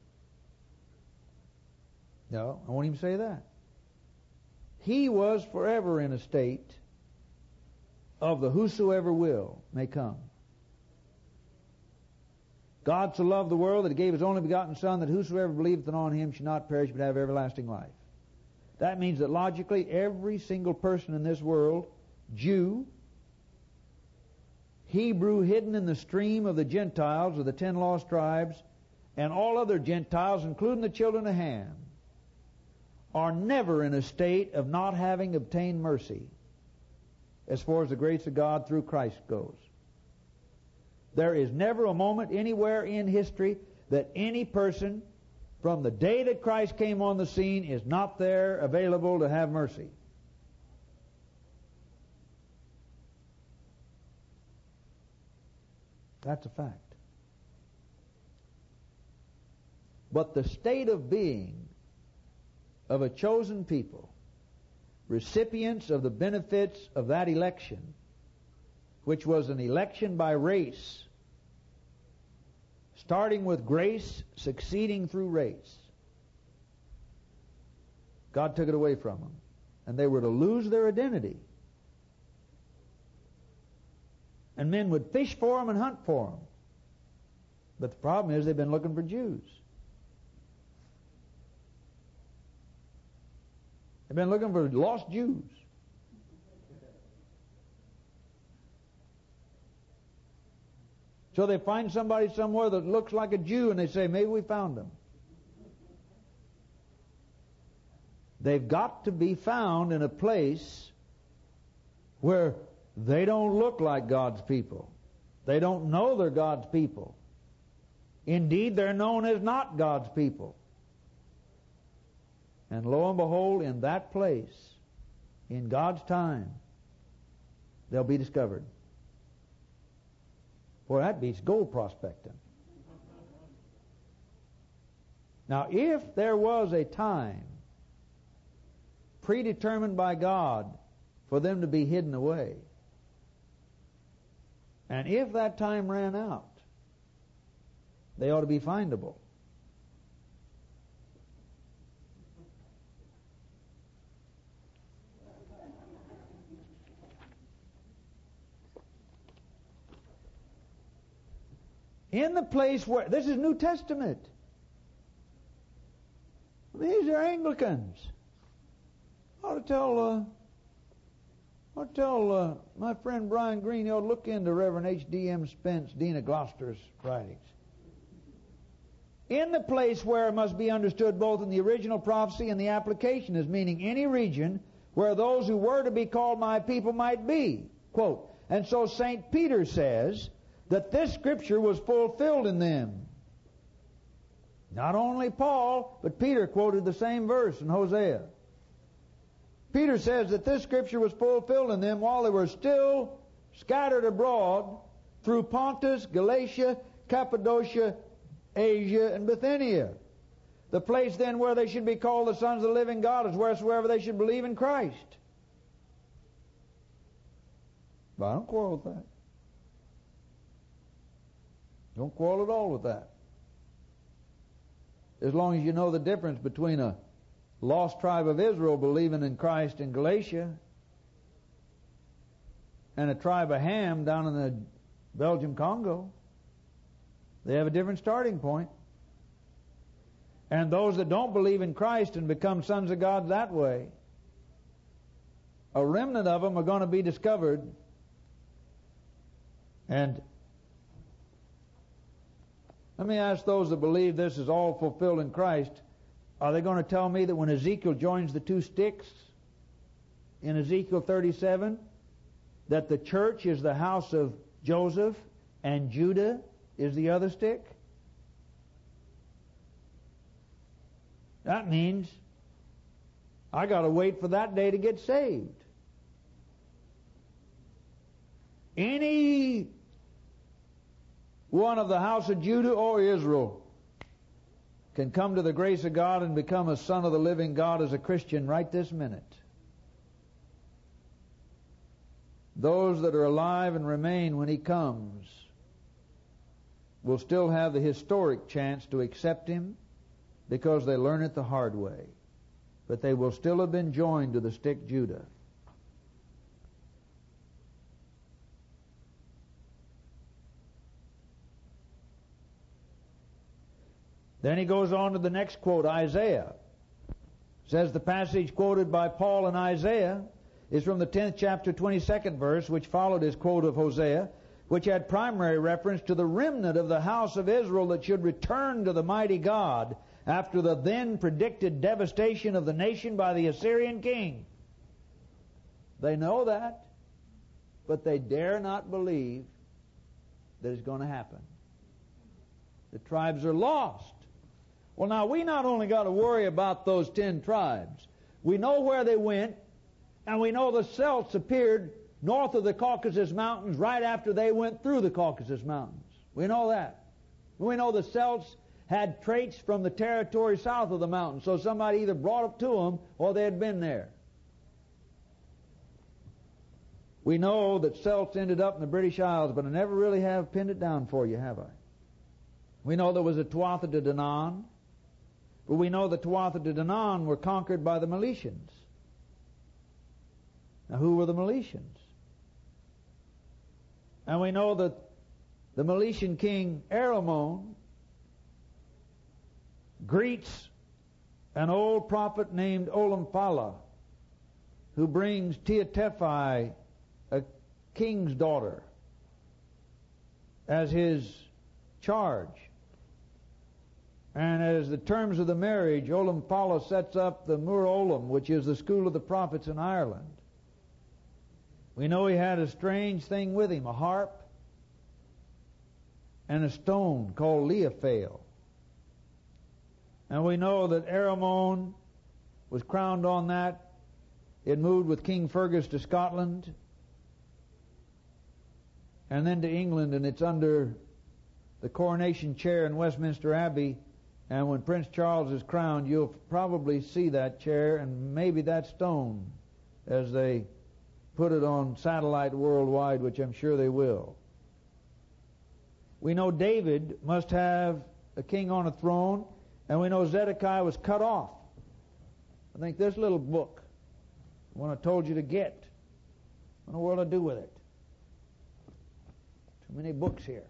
No, I won't even say that. He was forever in a state of the whosoever will may come. God so loved the world that He gave His only begotten Son, that whosoever believeth on Him should not perish but have everlasting life. That means that logically every single person in this world, Jew, Hebrew hidden in the stream of the Gentiles of the 10 lost tribes, and all other Gentiles, including the children of Ham, are never in a state of not having obtained mercy as far as the grace of God through Christ goes. There is never a moment anywhere in history that any person from the day that Christ came on the scene is not there available to have mercy. That's a fact. But the state of being of a chosen people, recipients of the benefits of that election, which was an election by race, starting with grace, succeeding through race. God took it away from them, and they were to lose their identity. And men would fish for them and hunt for them. But the problem is they've been looking for Jews. They've been looking for lost Jews. So they find somebody somewhere that looks like a Jew and they say, maybe we found him. They've got to be found in a place where they don't look like God's people. They don't know they're God's people. Indeed, they're known as not God's people. And lo and behold, in that place, in God's time, they'll be discovered. Boy, that beats gold prospecting. Now, if there was a time predetermined by God for them to be hidden away, and if that time ran out, They ought to be findable. In the place where, this is New Testament. These are Anglicans. I ought to tell my friend Brian Green, he ought to look into Reverend H.D.M. Spence, Dean of Gloucester's writings. In the place where it must be understood both in the original prophecy and the application as meaning any region where those who were to be called my people might be. Quote, and so St. Peter says that this scripture was fulfilled in them. Not only Paul, but Peter quoted the same verse in Hosea. Peter says that this scripture was fulfilled in them while they were still scattered abroad through Pontus, Galatia, Cappadocia, Asia, and Bithynia. The place then where they should be called the sons of the living God is wheresoever they should believe in Christ. But I don't quarrel with that. Don't quarrel at all with that. As long as you know the difference between a lost tribe of Israel believing in Christ in Galatia and a tribe of Ham down in the Belgium Congo. They have a different starting point. And those that don't believe in Christ and become sons of God that way, a remnant of them are going to be discovered. And let me ask those that believe this is all fulfilled in Christ, are they going to tell me that when Ezekiel joins the two sticks in Ezekiel 37, that the church is the house of Joseph and Judah is the other stick? That means I got to wait for that day to get saved. Any one of the house of Judah or Israel can come to the grace of God and become a son of the living God as a Christian right this minute. Those that are alive and remain when He comes will still have the historic chance to accept Him because they learn it the hard way. But they will still have been joined to the stick Judah. Then he goes on to the next quote, Isaiah. Says the passage quoted by Paul in Isaiah is from the 10th chapter, 22nd verse, which followed his quote of Hosea, which had primary reference to the remnant of the house of Israel that should return to the mighty God after the then predicted devastation of the nation by the Assyrian king. They know that, but they dare not believe that it's going to happen. The tribes are lost. Well, now, we not only got to worry about those 10 tribes, we know where they went, and we know the Celts appeared north of the Caucasus Mountains right after they went through the Caucasus Mountains. We know that. We know the Celts had traits from the territory south of the mountains, so somebody either brought it to them or they had been there. We know that Celts ended up in the British Isles, but I never really have pinned it down for you, have I? We know there was a Tuatha De Danann, but we know the Tuatha De Danann were conquered by the Meletians. Now, who were the Meletians? And we know that the Meletian king Aramon greets an old prophet named Olamphala, who brings Teotephi, a king's daughter, as his charge. And as the terms of the marriage, Olamphala sets up the Mur Olam, which is the school of the prophets in Ireland. We know he had a strange thing with him, a harp and a stone called Leophale. And we know that Aramon was crowned on that. It moved with King Fergus to Scotland and then to England, and it's under the coronation chair in Westminster Abbey. And when Prince Charles is crowned, you'll probably see that chair and maybe that stone as they put it on satellite worldwide, which I'm sure they will. We know David must have a king on a throne, and we know Zedekiah was cut off. I think this little book, the one I told you to get, what in the world do I do with it? Too many books here.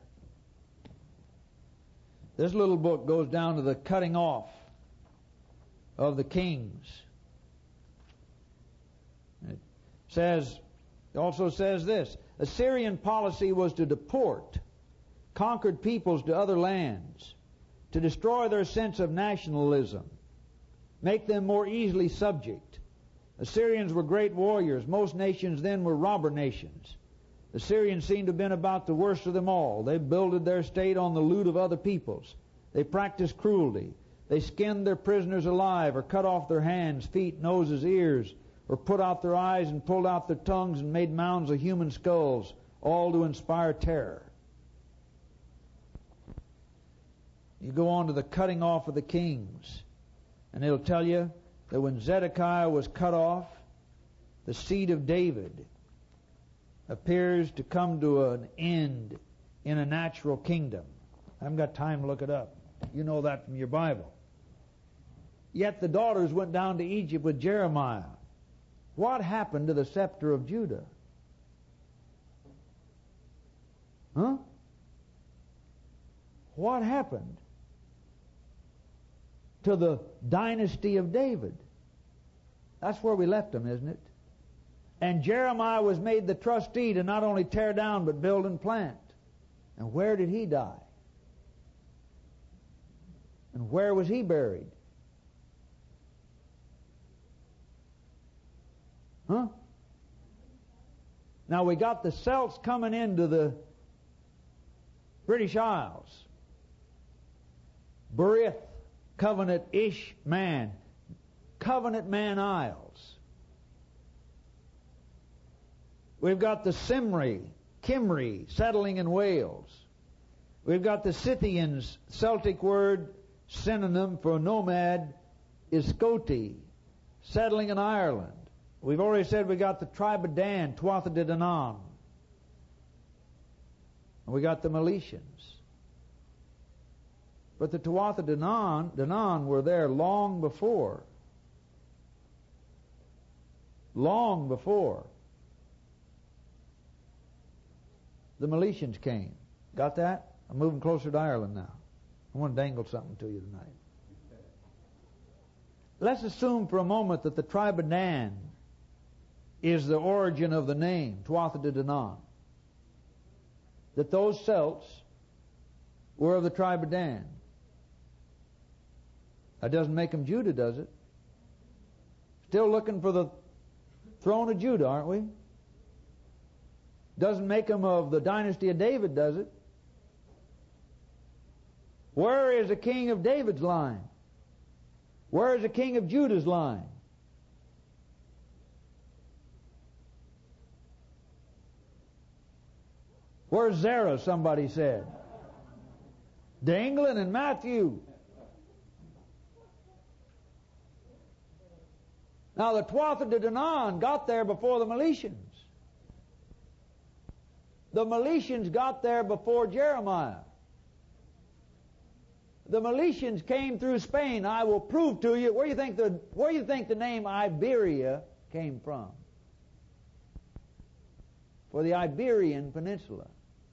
This little book goes down to the cutting off of the kings. It also says this: Assyrian policy was to deport conquered peoples to other lands, to destroy their sense of nationalism, make them more easily subject. Assyrians were great warriors. Most nations then were robber nations. The Syrians seem to have been about the worst of them all. They builded their state on the loot of other peoples. They practiced cruelty. They skinned their prisoners alive, or cut off their hands, feet, noses, ears, or put out their eyes and pulled out their tongues and made mounds of human skulls, all to inspire terror. You go on to the cutting off of the kings, and it'll tell you that when Zedekiah was cut off, the seed of David appears to come to an end in a natural kingdom. I haven't got time to look it up. You know that from your Bible. Yet the daughters went down to Egypt with Jeremiah. What happened to the scepter of Judah? Huh? What happened to the dynasty of David? That's where we left them, isn't it? And Jeremiah was made the trustee to not only tear down but build and plant. And where did he die? And where was he buried? Huh? Now we got the Celts coming into the British Isles. Berith, Covenant-ish man. Covenant Man Isles. We've got the Cymri, settling in Wales. We've got the Scythians, Celtic word synonym for nomad, is Scoti, settling in Ireland. We've already said we got the tribe of Dan, Tuatha De Danann. And we got the Meletians. But the Tuatha De Danann were there long before. Long before the Meletians came. Got that? I'm moving closer to Ireland now. I want to dangle something to you tonight. Let's assume for a moment that the tribe of Dan is the origin of the name, Tuatha De Danann. That those Celts were of the tribe of Dan. That doesn't make them Judah, does it? Still looking for the throne of Judah, aren't we? Doesn't make them of the dynasty of David, does it? Where is the king of David's line? Where is the king of Judah's line? Where's Zerah, somebody said? England and Matthew. Now the Tuatha De Danann got there before the Meletians. The Meletians got there before Jeremiah. The Meletians came through Spain. I will prove to you. Where do you think the name Iberia came from? For the Iberian Peninsula.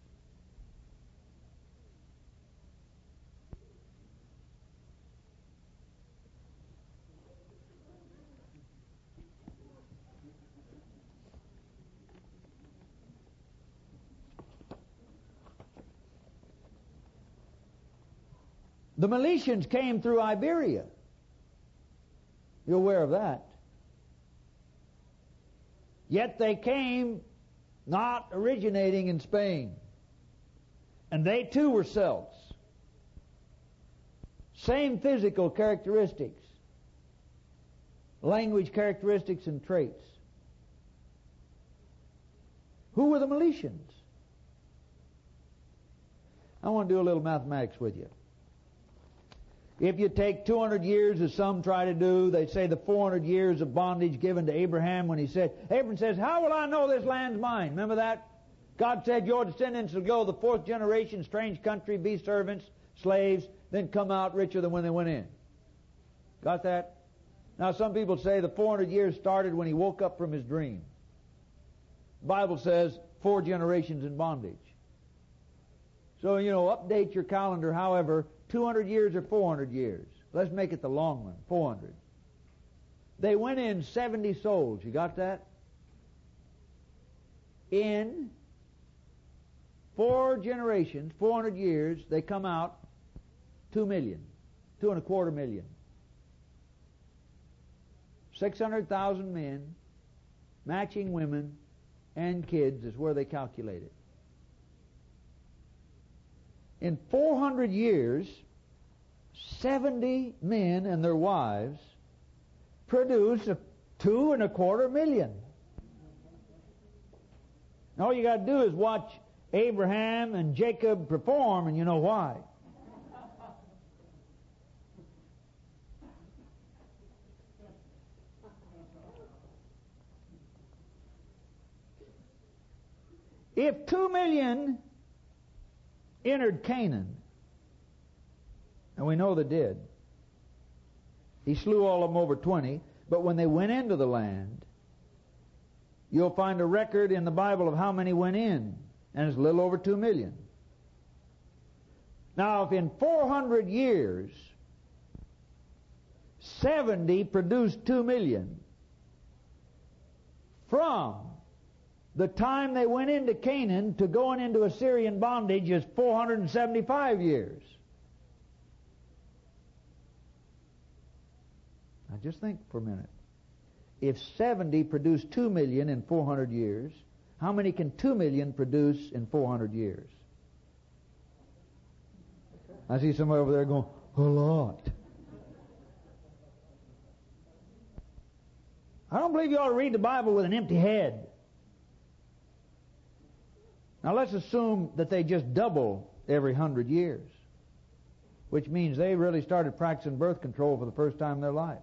The Meletians came through Iberia. You're aware of that. Yet they came not originating in Spain. And they too were Celts. Same physical characteristics, language characteristics and traits. Who were the Meletians? I want to do a little mathematics with you. If you take 200 years, as some try to do, they say the 400 years of bondage given to Abraham when he said, Abraham says, how will I know this land's mine? Remember that? God said, your descendants will go the fourth generation, strange country, be servants, slaves, then come out richer than when they went in. Got that? Now some people say the 400 years started when he woke up from his dream. The Bible says 4 generations in bondage. So, update your calendar, however, 200 years or 400 years. Let's make it the long one, 400. They went in 70 souls. You got that? In 4 generations, 400 years, they come out 2 million, 2.25 million. 600,000 men, matching women, and kids is where they calculate it. In 400 years, 70 men and their wives produce 2.25 million. All you got to do is watch Abraham and Jacob perform, and you know why. If 2 million entered Canaan, and we know they did, he slew all of them over 20, but when they went into the land, you'll find a record in the Bible of how many went in, and it's a little over 2 million. Now, if in 400 years 70 produced 2 million, from the time they went into Canaan to going into Assyrian bondage is 475 years. Now just think for a minute. If 70 produced 2 million in 400 years, how many can 2 million produce in 400 years? I see somebody over there going, a lot. I don't believe you ought to read the Bible with an empty head. Now let's assume that they just double every 100 years, which means they really started practicing birth control for the first time in their life.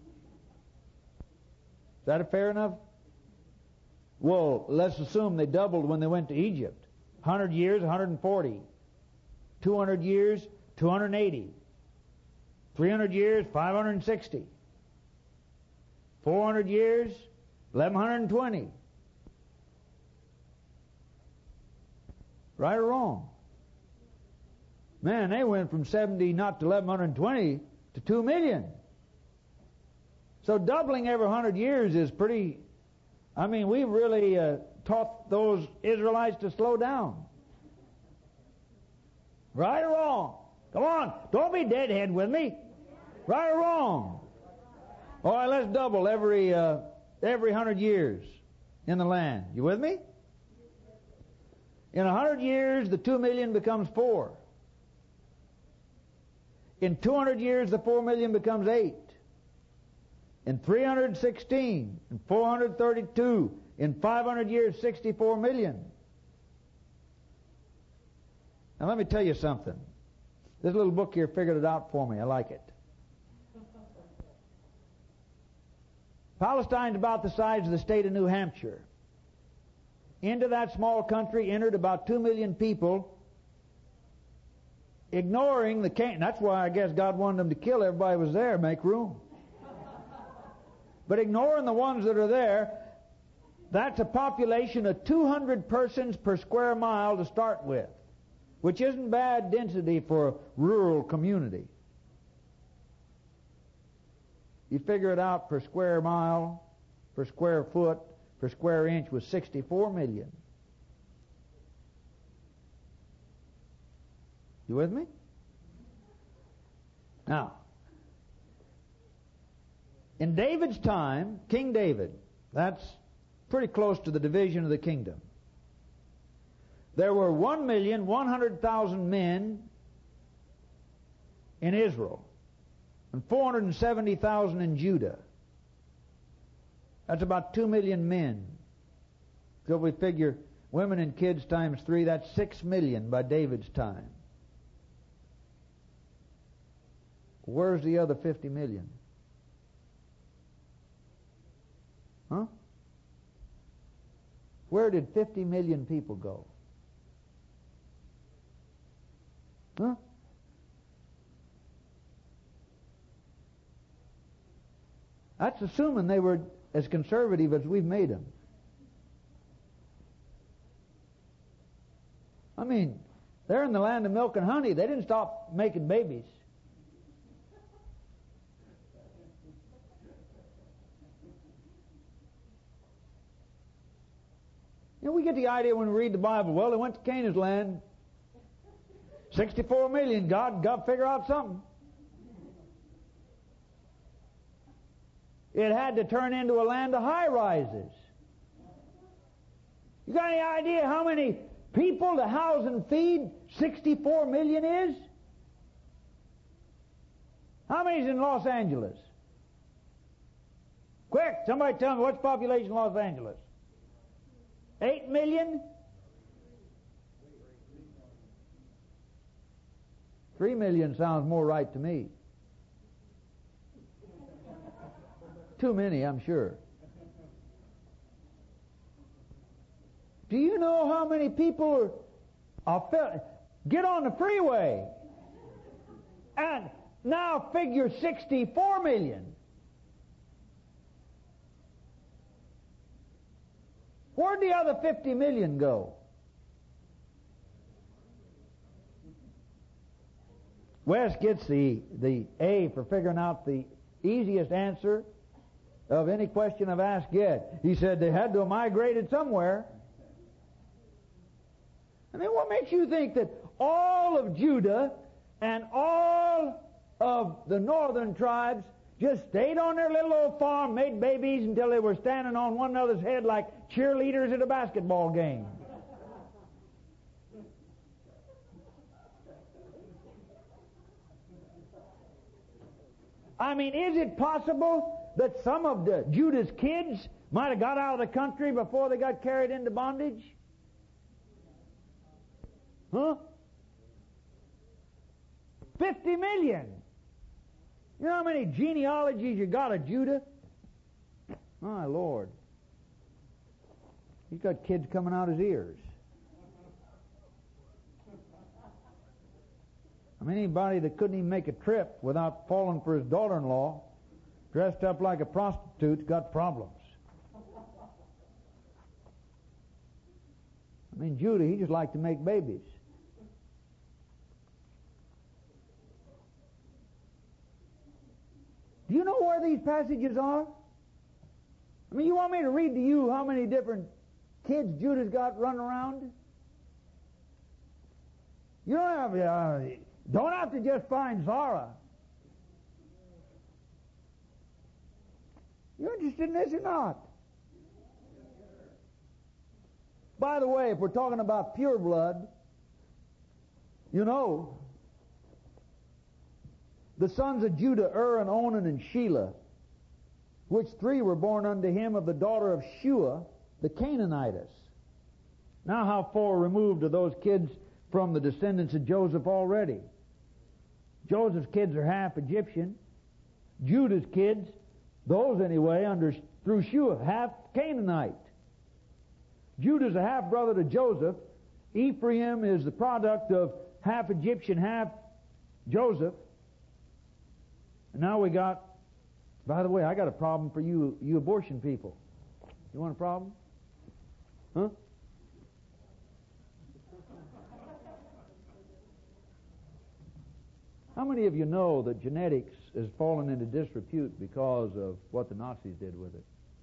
Is that fair enough? Well, let's assume they doubled when they went to Egypt. 100 years, 140. 200 years, 280. 300 years, 560. 400 years, 1120. Right or wrong? Man, they went from 70 not to 1120 to 2 million. So doubling every 100 years is pretty... we really taught those Israelites to slow down. Right or wrong? Come on, don't be deadhead with me. Right or wrong? All right, let's double every 100 years in the land. You with me? In 100 years, the 2 million becomes 4. In 200 years, the 4 million becomes 8. In 316, in 432, in 500 years, 64 million. Now let me tell you something. This little book here figured it out for me. I like it. Palestine's about the size of the state of New Hampshire. Into that small country entered about 2 million people, ignoring the Canaan. That's why I guess God wanted them to kill everybody who was there, make room. But ignoring the ones that are there, that's a population of 200 persons per square mile to start with, which isn't bad density for a rural community. You figure it out per square mile, per square foot, per square inch was 64 million. You with me? Now, in David's time, King David, that's pretty close to the division of the kingdom, there were 1,100,000 men in Israel and 470,000 in Judah. That's about 2 million men. So if we figure women and kids times 3, that's 6 million by David's time. Where's the other 50 million? Huh? Where did 50 million people go? Huh? That's assuming they were as conservative as we've made them. I mean, they're in the land of milk and honey. They didn't stop making babies. You know, we get the idea when we read the Bible, well, they went to Canaan's land. 64 million. God got to figure out something. It had to turn into a land of high rises. You got any idea how many people to house and feed 64 million is? How many's in Los Angeles? Quick, somebody tell me, what's the population in Los Angeles? 8 million? 3 million sounds more right to me. Too many, I'm sure. Do you know how many people get on the freeway and now figure 64 million? Where'd the other 50 million go? Wes gets the A for figuring out the easiest answer of any question I've asked yet. He said they had to have migrated somewhere. I mean, what makes you think that all of Judah and all of the northern tribes just stayed on their little old farm, made babies until they were standing on one another's head like cheerleaders at a basketball game? I mean, is it possible that some of the Judah's kids might have got out of the country before they got carried into bondage? Huh? 50 million. You know how many genealogies you got of Judah? My Lord. He's got kids coming out his ears. I mean, anybody that couldn't even make a trip without falling for his daughter-in-law, dressed up like a prostitute's got problems. I mean, Judah, he just liked to make babies. Do you know where these passages are? I mean, you want me to read to you how many different kids Judah's got running around? You don't have to just find Zara. You interested in this or not? By the way, if we're talking about pure blood, you know, the sons of Judah, and Onan, and Shelah, which three were born unto him of the daughter of Shua, the Canaanitess. Now how far removed are those kids from the descendants of Joseph already? Joseph's kids are half Egyptian. Judah's kids, those anyway, through Shua, half Canaanite. Judah's a half-brother to Joseph. Ephraim is the product of half Egyptian, half Joseph. And now we got, by the way, I got a problem for you abortion people. You want a problem? Huh? How many of you know that genetics has fallen into disrepute because of what the Nazis did with it?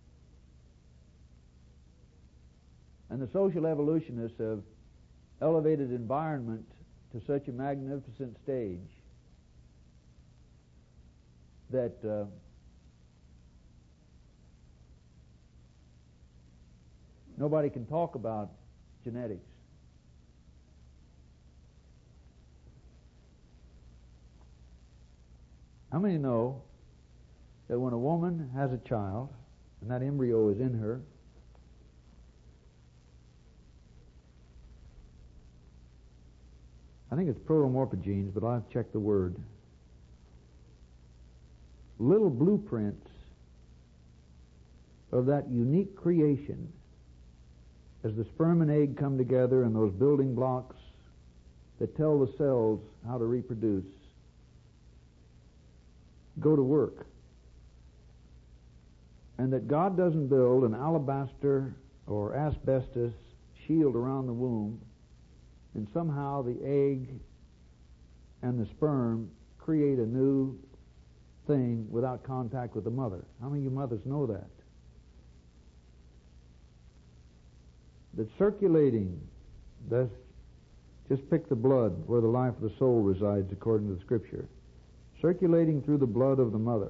And the social evolutionists have elevated environment to such a magnificent stage that nobody can talk about genetics. How many know that when a woman has a child and that embryo is in her, I think it's protomorphogenes, but I'll have to check the word, little blueprints of that unique creation as the sperm and egg come together and those building blocks that tell the cells how to reproduce go to work. And that God doesn't build an alabaster or asbestos shield around the womb, and somehow the egg and the sperm create a new thing without contact with the mother. How many of you mothers know that? That circulating, just pick the blood where the life of the soul resides according to the Scripture. Circulating through the blood of the mother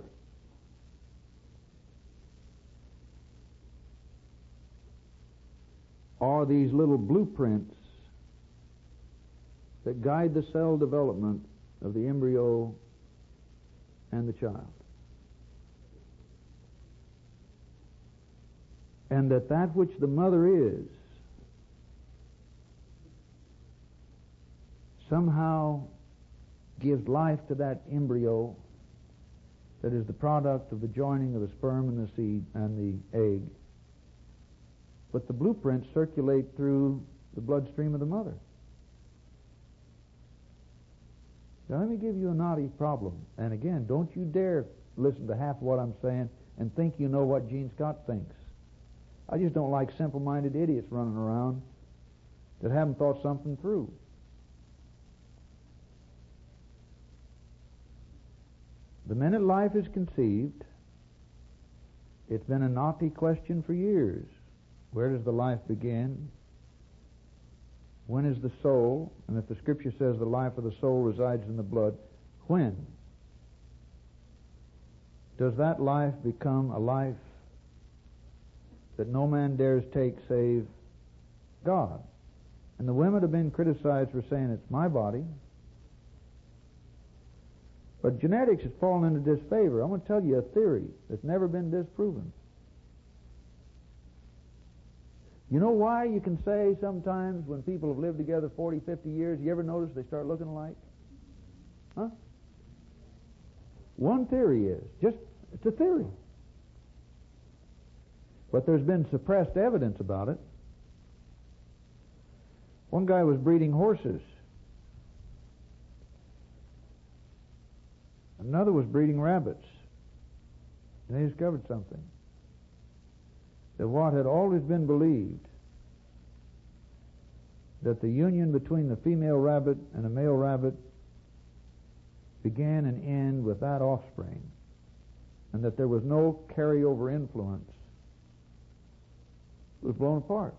are these little blueprints that guide the cell development of the embryo and the child. And that which the mother is somehow gives life to that embryo that is the product of the joining of the sperm and the seed and the egg. But the blueprints circulate through the bloodstream of the mother. Now let me give you a naughty problem. And again, don't you dare listen to half of what I'm saying and think you know what Gene Scott thinks. I just don't like simple-minded idiots running around that haven't thought something through. The minute life is conceived, it's been a naughty question for years. Where does the life begin? When is the soul? And if the Scripture says the life of the soul resides in the blood, when does that life become a life that no man dares take save God? And the women have been criticized for saying it's my body. But genetics has fallen into disfavor. I'm going to tell you a theory that's never been disproven. You know why you can say sometimes when people have lived together 40, 50 years, you ever notice they start looking alike? Huh? One theory is, it's a theory. But there's been suppressed evidence about it. One guy was breeding horses. Another was breeding rabbits. And they discovered something. That what had always been believed, that the union between the female rabbit and the male rabbit began and ended with that offspring, and that there was no carryover influence, was blown apart.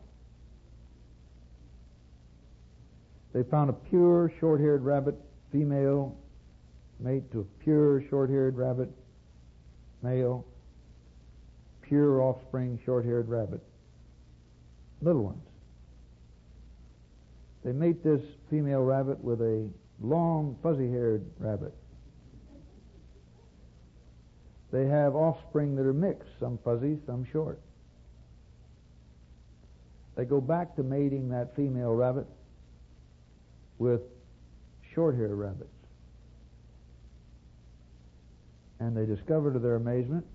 They found a pure short-haired rabbit female mate to a pure short-haired rabbit male, pure offspring short-haired rabbit, little ones. They mate this female rabbit with a long fuzzy-haired rabbit. They have offspring that are mixed, some fuzzy, some short. They go back to mating that female rabbit with short-haired rabbits. And they discover to their amazement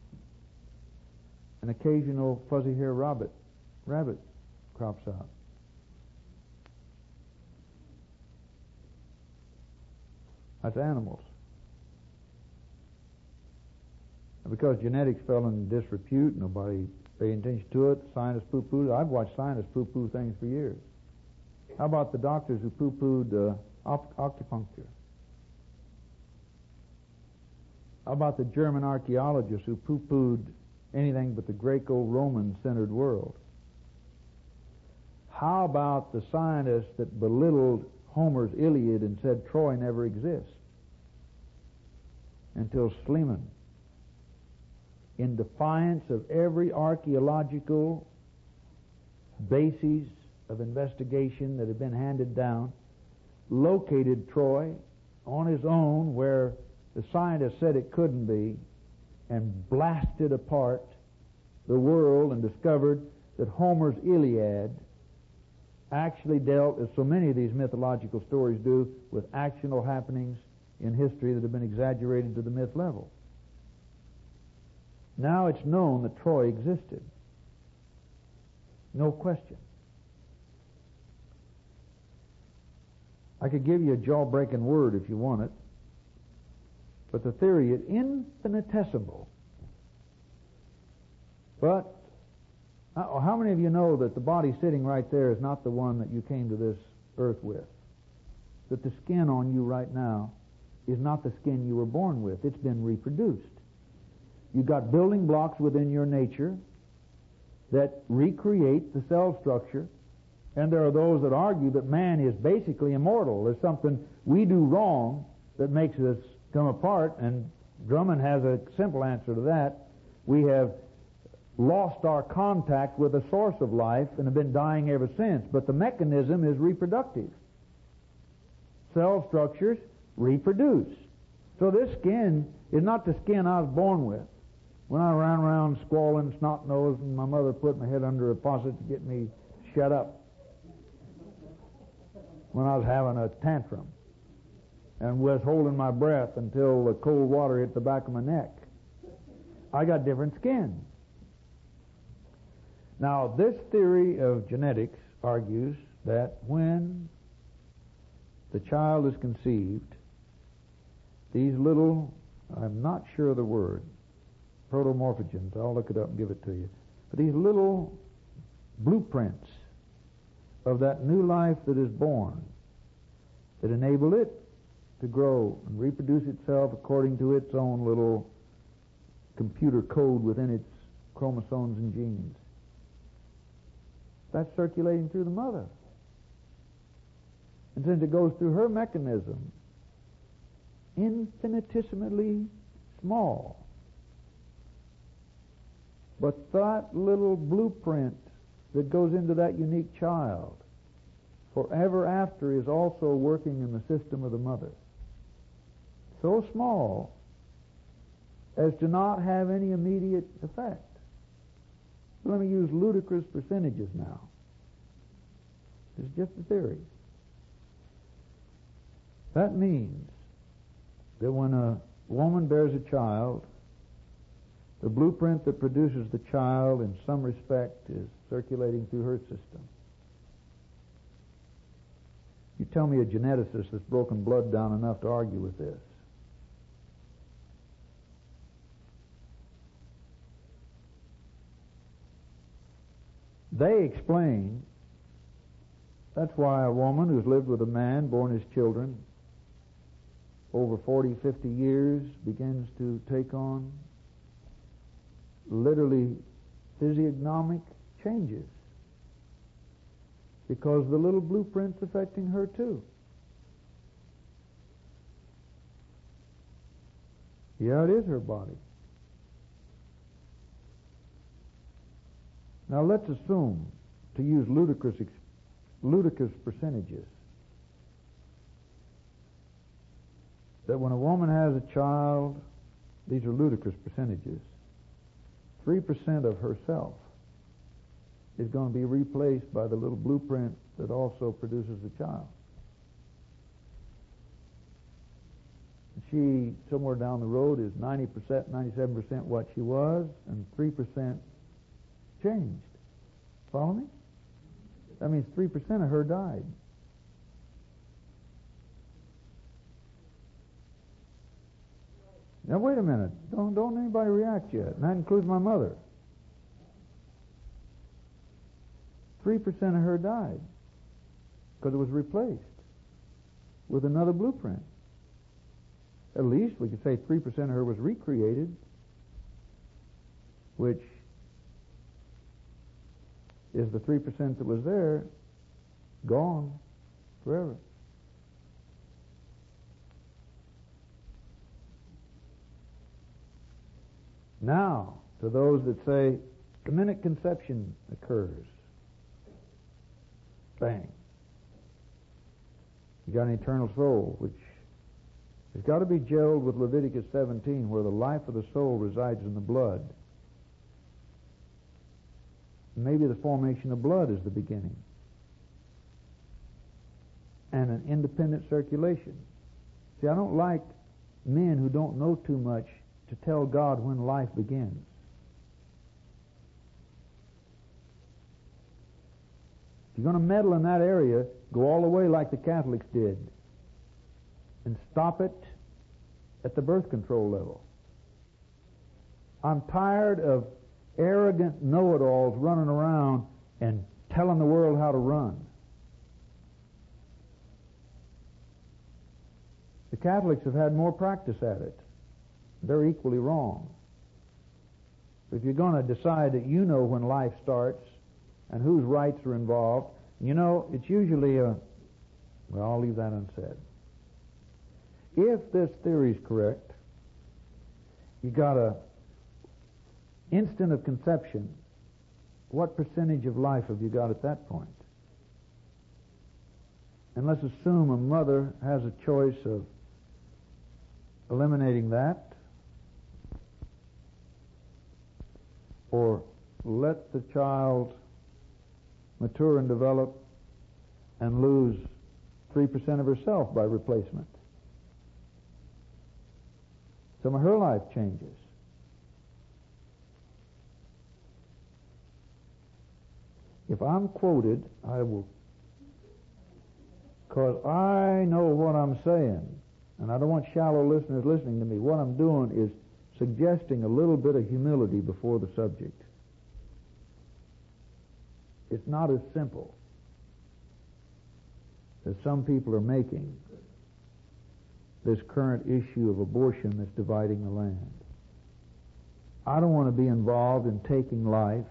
an occasional fuzzy-haired rabbit crops out. That's animals. And because genetics fell in disrepute, nobody paid attention to it, scientists poo-pooed. I've watched scientists poo-poo things for years. How about the doctors who poo-pooed acupuncture? How about the German archaeologists who poo-pooed anything but the Greco-Roman-centered world? How about the scientists that belittled Homer's Iliad and said Troy never exists? Until Schliemann, in defiance of every archaeological basis of investigation that had been handed down, located Troy on his own where the scientists said it couldn't be, and blasted apart the world and discovered that Homer's Iliad actually dealt, as so many of these mythological stories do, with actual happenings in history that have been exaggerated to the myth level. Now it's known that Troy existed. No question. I could give you a jaw-breaking word if you want it, but the theory is infinitesimal. But how many of you know that the body sitting right there is not the one that you came to this earth with? That the skin on you right now is not the skin you were born with. It's been reproduced. You've got building blocks within your nature that recreate the cell structure, and there are those that argue that man is basically immortal. There's something we do wrong that makes us come apart, and Drummond has a simple answer to that. We have lost our contact with the source of life and have been dying ever since, but the mechanism is reproductive. Cell structures reproduce. So this skin is not the skin I was born with. When I ran around squalling, snot-nosed, and my mother put my head under a faucet to get me shut up when I was having a tantrum and was holding my breath until the cold water hit the back of my neck. I got different skin. Now, this theory of genetics argues that when the child is conceived, these little, I'm not sure of the word, protomorphogens, I'll look it up and give it to you, but these little blueprints of that new life that is born that enable it to grow and reproduce itself according to its own little computer code within its chromosomes and genes. That's circulating through the mother. And since it goes through her mechanism, infinitesimally small, but that little blueprint that goes into that unique child forever after is also working in the system of the mother. So small as to not have any immediate effect. Let me use ludicrous percentages now. This is just a theory. That means that when a woman bears a child, the blueprint that produces the child in some respect is circulating through her system. You tell me a geneticist that's broken blood down enough to argue with this. They explain that's why a woman who's lived with a man, born his children, over 40, 50 years, begins to take on literally physiognomic changes because the little blueprint's affecting her too. Yeah, it is her body. Now let's assume, to use ludicrous percentages, that when a woman has a child, these are ludicrous percentages, 3% of herself is going to be replaced by the little blueprint that also produces the child. She, somewhere down the road, is 90%, 97% what she was, and 3% changed. Follow me? That means 3% of her died. Now wait a minute. Don't anybody react yet. And that includes my mother. 3% of her died because it was replaced with another blueprint. At least we could say 3% of her was recreated, which is the 3% that was there gone forever. Now, to those that say the minute conception occurs, bang, you got an eternal soul, which has got to be gelled with Leviticus 17, where the life of the soul resides in the blood. Maybe the formation of blood is the beginning, and an independent circulation. See, I don't like men who don't know too much to tell God when life begins. If you're going to meddle in that area, go all the way like the Catholics did and stop it at the birth control level. I'm tired of arrogant know-it-alls running around and telling the world how to run. The Catholics have had more practice at it. They're equally wrong. If you're going to decide that you know when life starts and whose rights are involved, you know, it's usually well, I'll leave that unsaid. If this theory is correct, you got a instant of conception. What percentage of life have you got at that point? And let's assume a mother has a choice of eliminating that or let the child mature and develop and lose 3% of herself by replacement. Some of her life changes. If I'm quoted, I will, because I know what I'm saying, and I don't want shallow listeners listening to me. What I'm doing is suggesting a little bit of humility before the subject. It's not as simple as some people are making this current issue of abortion that's dividing the land. I don't want to be involved in taking life,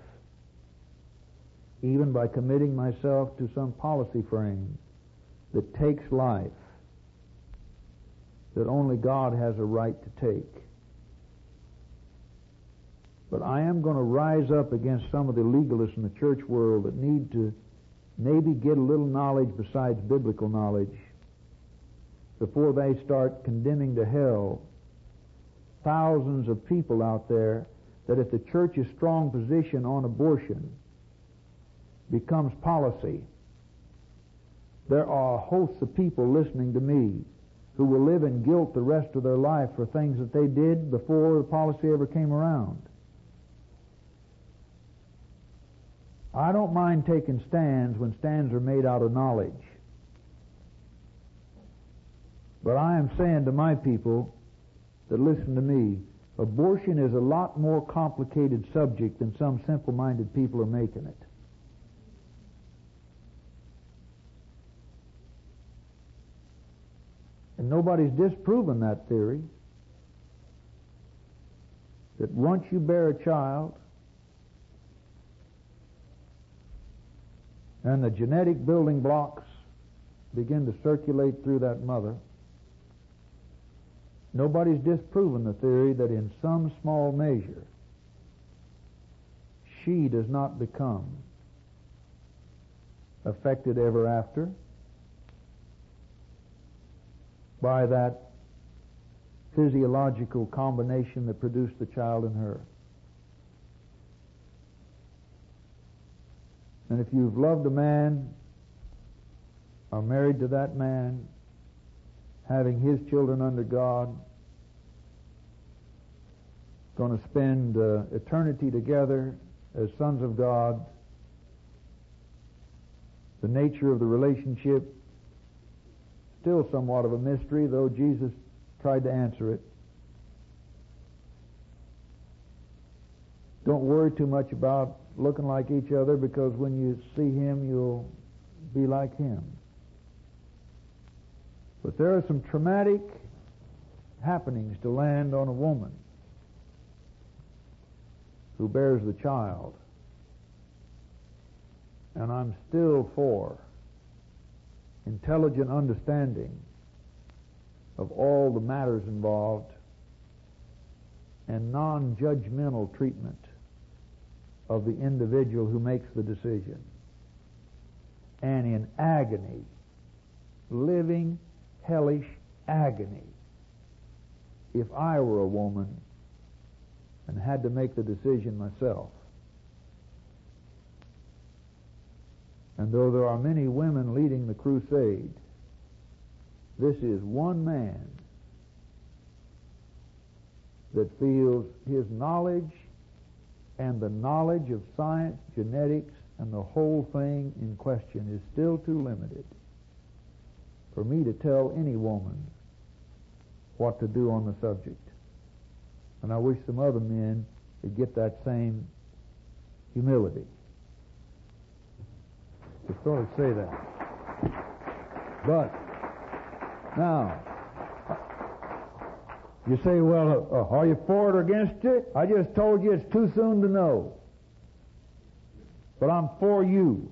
even by committing myself to some policy frame that takes life that only God has a right to take. But I am going to rise up against some of the legalists in the church world that need to maybe get a little knowledge besides biblical knowledge before they start condemning to hell thousands of people out there that if the church's strong position on abortion becomes policy, there are hosts of people listening to me who will live in guilt the rest of their life for things that they did before the policy ever came around. I don't mind taking stands when stands are made out of knowledge. But I am saying to my people that listen to me, abortion is a lot more complicated subject than some simple-minded people are making it. And nobody's disproven that theory, that once you bear a child and the genetic building blocks begin to circulate through that mother, nobody's disproven the theory that in some small measure she does not become affected ever after by that physiological combination that produced the child in her. And if you've loved a man, are married to that man, having his children under God, going to spend eternity together as sons of God, the nature of the relationship still somewhat of a mystery, though Jesus tried to answer it. Don't worry too much about looking like each other, because when you see him, you'll be like him. But there are some traumatic happenings to land on a woman who bears the child. And I'm still for intelligent understanding of all the matters involved and non-judgmental treatment of the individual who makes the decision. And in agony, living hellish agony, if I were a woman and had to make the decision myself. And though there are many women leading the crusade, this is one man that feels his knowledge and the knowledge of science, genetics, and the whole thing in question is still too limited for me to tell any woman what to do on the subject. And I wish some other men could get that same humility. Just thought I'd say that. But, now, you say, well, are you for it or against it? I just told you it's too soon to know. But I'm for you.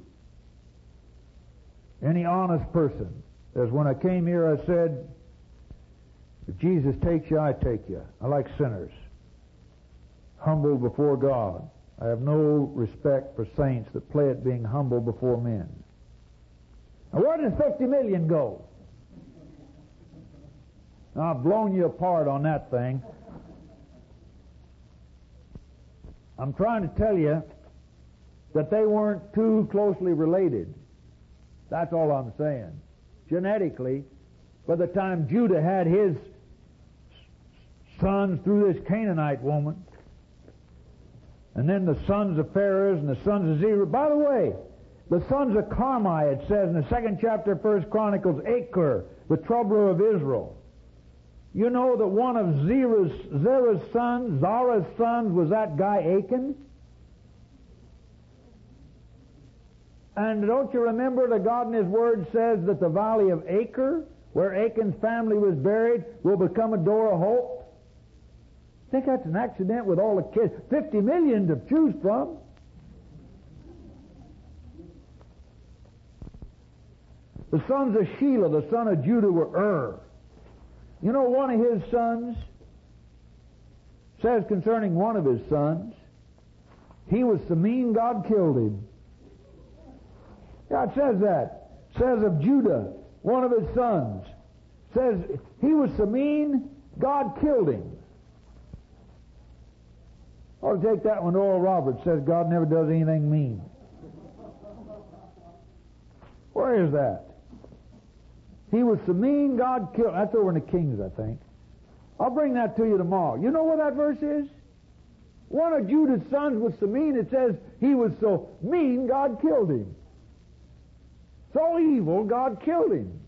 Any honest person. As when I came here, I said, if Jesus takes you, I take you. I like sinners. Humble before God. I have no respect for saints that play at being humble before men. Now, where does 50 million go? Now, I've blown you apart on that thing. I'm trying to tell you that they weren't too closely related. That's all I'm saying. Genetically, by the time Judah had his sons through this Canaanite woman, and then the sons of Pharez and the sons of Zerah. By the way, the sons of Carmi, it says in the 2nd chapter of 1 Chronicles, Achor, the troubler of Israel. You know that one of Zerah's sons, Zara's sons, was that guy Achan? And don't you remember that God in His Word says that the valley of Achor, where Achan's family was buried, will become a door of hope? I think that's an accident with all the kids. 50 million to choose from. The sons of Shelah, the son of Judah, were You know, one of his sons says concerning one of his sons, he was so mean God killed him. Yeah, it says that. It says of Judah, one of his sons, says he was so mean God killed him. I'll take that one to Oral Roberts. Says God never does anything mean. Where is that? He was so mean, God killed. That's over in the Kings, I think. I'll bring that to you tomorrow. You know what that verse is? One of Judah's sons was so mean, it says he was so mean, God killed him. So evil, God killed him.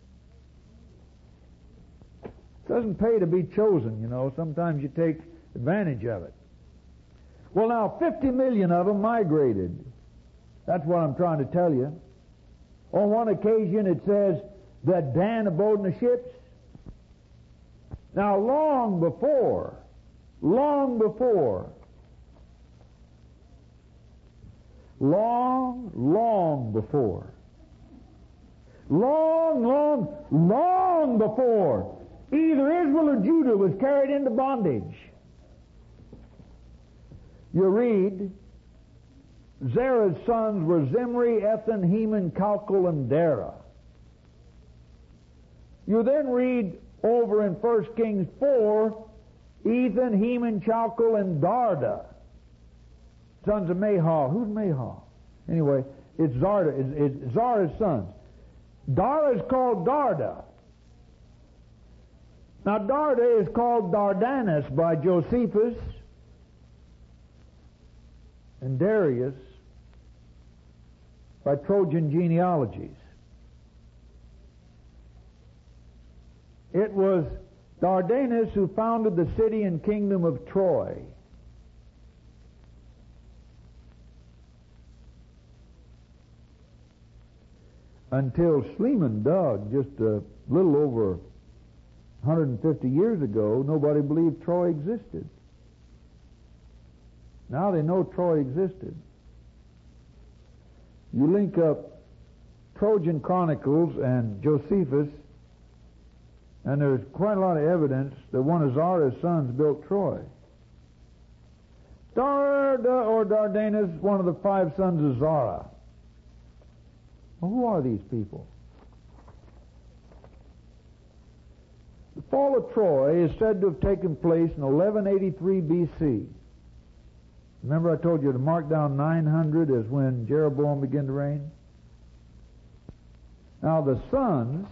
Doesn't pay to be chosen, you know. Sometimes you take advantage of it. Well, now, 50 million of them migrated. That's what I'm trying to tell you. On one occasion, it says that Dan abode in the ships. Now, long before, long before either Israel or Judah was carried into bondage, you read, Zerah's sons were Zimri, Ethan, Heman, Calcol, and Dara. You then read over in 1 Kings 4, Ethan, Heman, Chalcol, and Darda, sons of Mahal. Who's Mahal? Anyway, it's Zarda. It's Zara's sons. Dara is called Darda. Now, Darda is called Dardanus by Josephus and Darius by Trojan genealogies. It was Dardanus who founded the city and kingdom of Troy. Until Schliemann dug just a little over 150 years ago, nobody believed Troy existed. Now they know Troy existed. You link up Trojan Chronicles and Josephus, and there's quite a lot of evidence that one of Zara's sons built Troy. Darda or Dardanus, one of the 5 sons of Zara. Well, who are these people? The fall of Troy is said to have taken place in 1183 B.C. Remember I told you to mark down 900 as when Jeroboam began to reign? Now the sons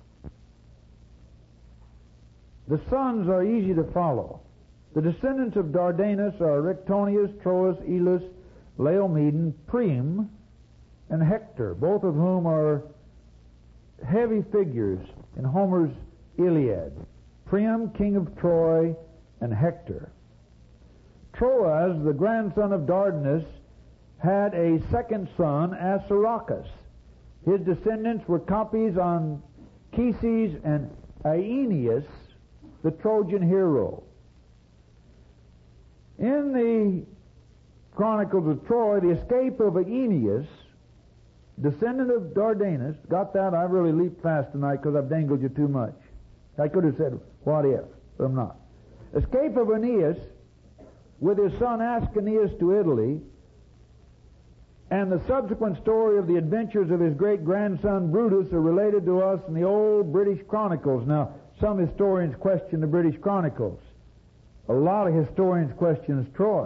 are easy to follow. The descendants of Dardanus are Rictonius, Troas, Elus, Laomedon, Priam, and Hector, both of whom are heavy figures in Homer's Iliad: Priam, king of Troy, and Hector. Troas, the grandson of Dardanus, had a second son, Assaracus. His descendants were copies on Anchises and Aeneas, the Trojan hero. In the Chronicles of Troy, the escape of Aeneas, descendant of Dardanus, got that? I really leaped fast tonight because I've dangled you too much. I could have said, what if? But I'm not. Escape of Aeneas with his son Ascanius to Italy, and the subsequent story of the adventures of his great-grandson Brutus are related to us in the old British Chronicles. Now, some historians question the British Chronicles. A lot of historians question Troy.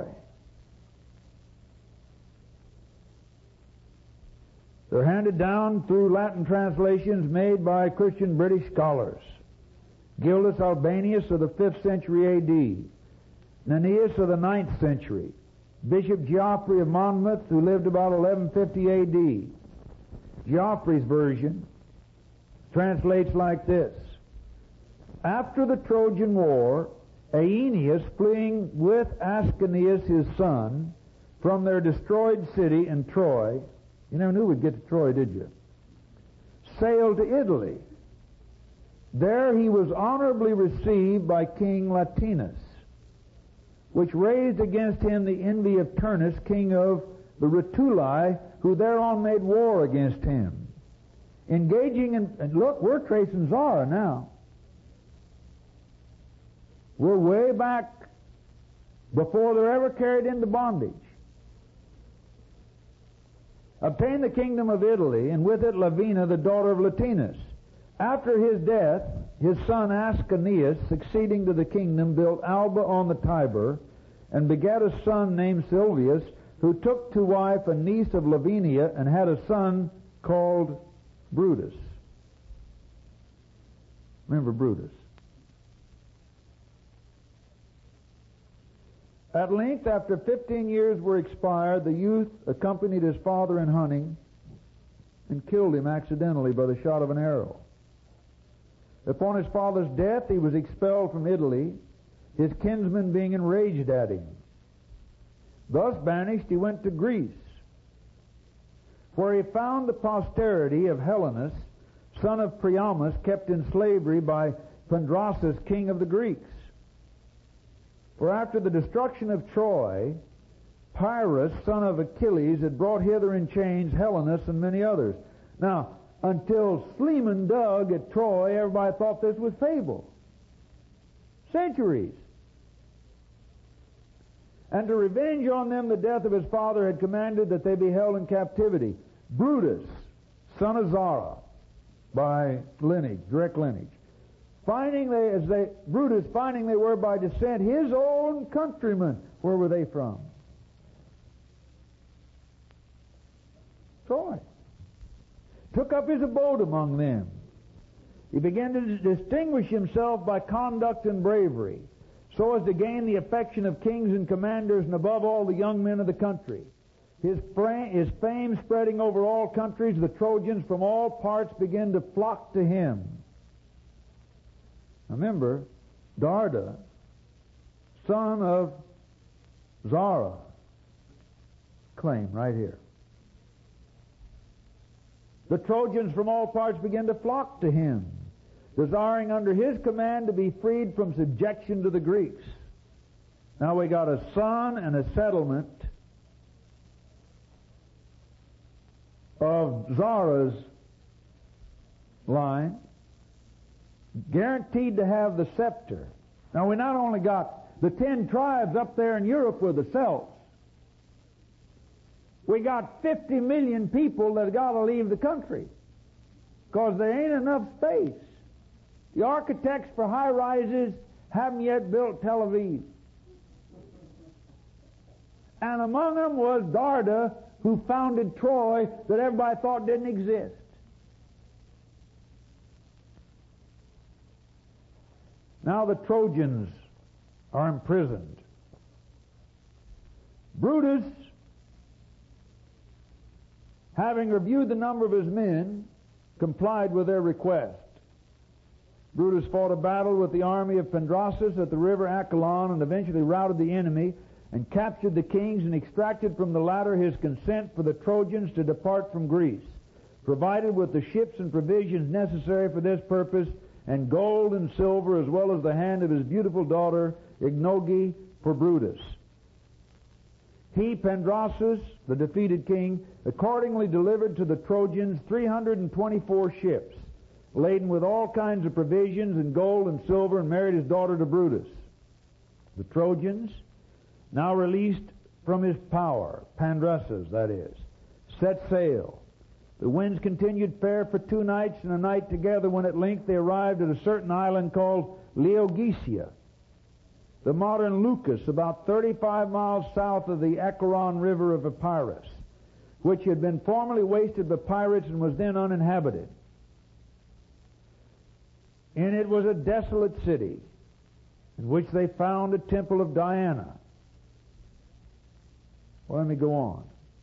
They're handed down through Latin translations made by Christian British scholars. Gildas Albanius of the 5th century A.D., Nennius of the 9th century, Bishop Geoffrey of Monmouth, who lived about 1150 A.D. Geoffrey's version translates like this: after the Trojan War, Aeneas, fleeing with Ascanius his son from their destroyed city in Troy — you never knew we'd get to Troy, did you? — sailed to Italy. There he was honorably received by King Latinus, which raised against him the envy of Turnus, king of the Rutuli, who thereon made war against him. Engaging in, and look, we're tracing Zara now. We're way back before they're ever carried into bondage. Obtained the kingdom of Italy, and with it Lavina, the daughter of Latinus. After his death, his son Ascanius, succeeding to the kingdom, built Alba on the Tiber, and begat a son named Silvius, who took to wife a niece of Lavinia, and had a son called Brutus. Remember Brutus. At length, after 15 years were expired, the youth accompanied his father in hunting and killed him accidentally by the shot of an arrow. Upon his father's death, he was expelled from Italy, his kinsmen being enraged at him. Thus banished, he went to Greece, where he found the posterity of Helenus, son of Priamus, kept in slavery by Pandrasus, king of the Greeks. For after the destruction of Troy, Pyrrhus, son of Achilles, had brought hither in chains Helenus and many others. Now, until Schliemann dug at Troy, everybody thought this was fable. Centuries. And to revenge on them the death of his father, had commanded that they be held in captivity. Brutus, son of Zara, by lineage, direct lineage, Brutus, finding they were by descent his own countrymen. Where were they from? Troy. Took up his abode among them. He began to distinguish himself by conduct and bravery, so as to gain the affection of kings and commanders, and above all the young men of the country. His fame spreading over all countries, the Trojans from all parts began to flock to him. Remember, Darda, son of Zara, claim right here. The Trojans from all parts began to flock to him, desiring under his command to be freed from subjection to the Greeks. Now we got a son and a settlement of Zara's line, guaranteed to have the scepter. Now we not only got the 10 tribes up there in Europe with the Celts, we got 50 million people that got to leave the country because there ain't enough space. The architects for high rises haven't yet built Tel Aviv. And among them was Darda, who founded Troy, that everybody thought didn't exist. Now the Trojans are imprisoned. Brutus, having reviewed the number of his men, complied with their request. Brutus fought a battle with the army of Pandrasus at the river Achelon and eventually routed the enemy and captured the kings and extracted from the latter his consent for the Trojans to depart from Greece, provided with the ships and provisions necessary for this purpose, and gold and silver, as well as the hand of his beautiful daughter Ignoge for Brutus. He, Pandrasus, the defeated king, accordingly delivered to the Trojans 324 ships, laden with all kinds of provisions and gold and silver, and married his daughter to Brutus. The Trojans, now released from his power, Pandrasus that is, set sail. The winds continued fair for 2 nights and a night together, when at length they arrived at a certain island called Laodicea, the modern Lucas, about 35 miles south of the Acheron River of Epirus, which had been formerly wasted by pirates and was then uninhabited. And it was a desolate city, in which they found a temple of Diana. Well, let me go on.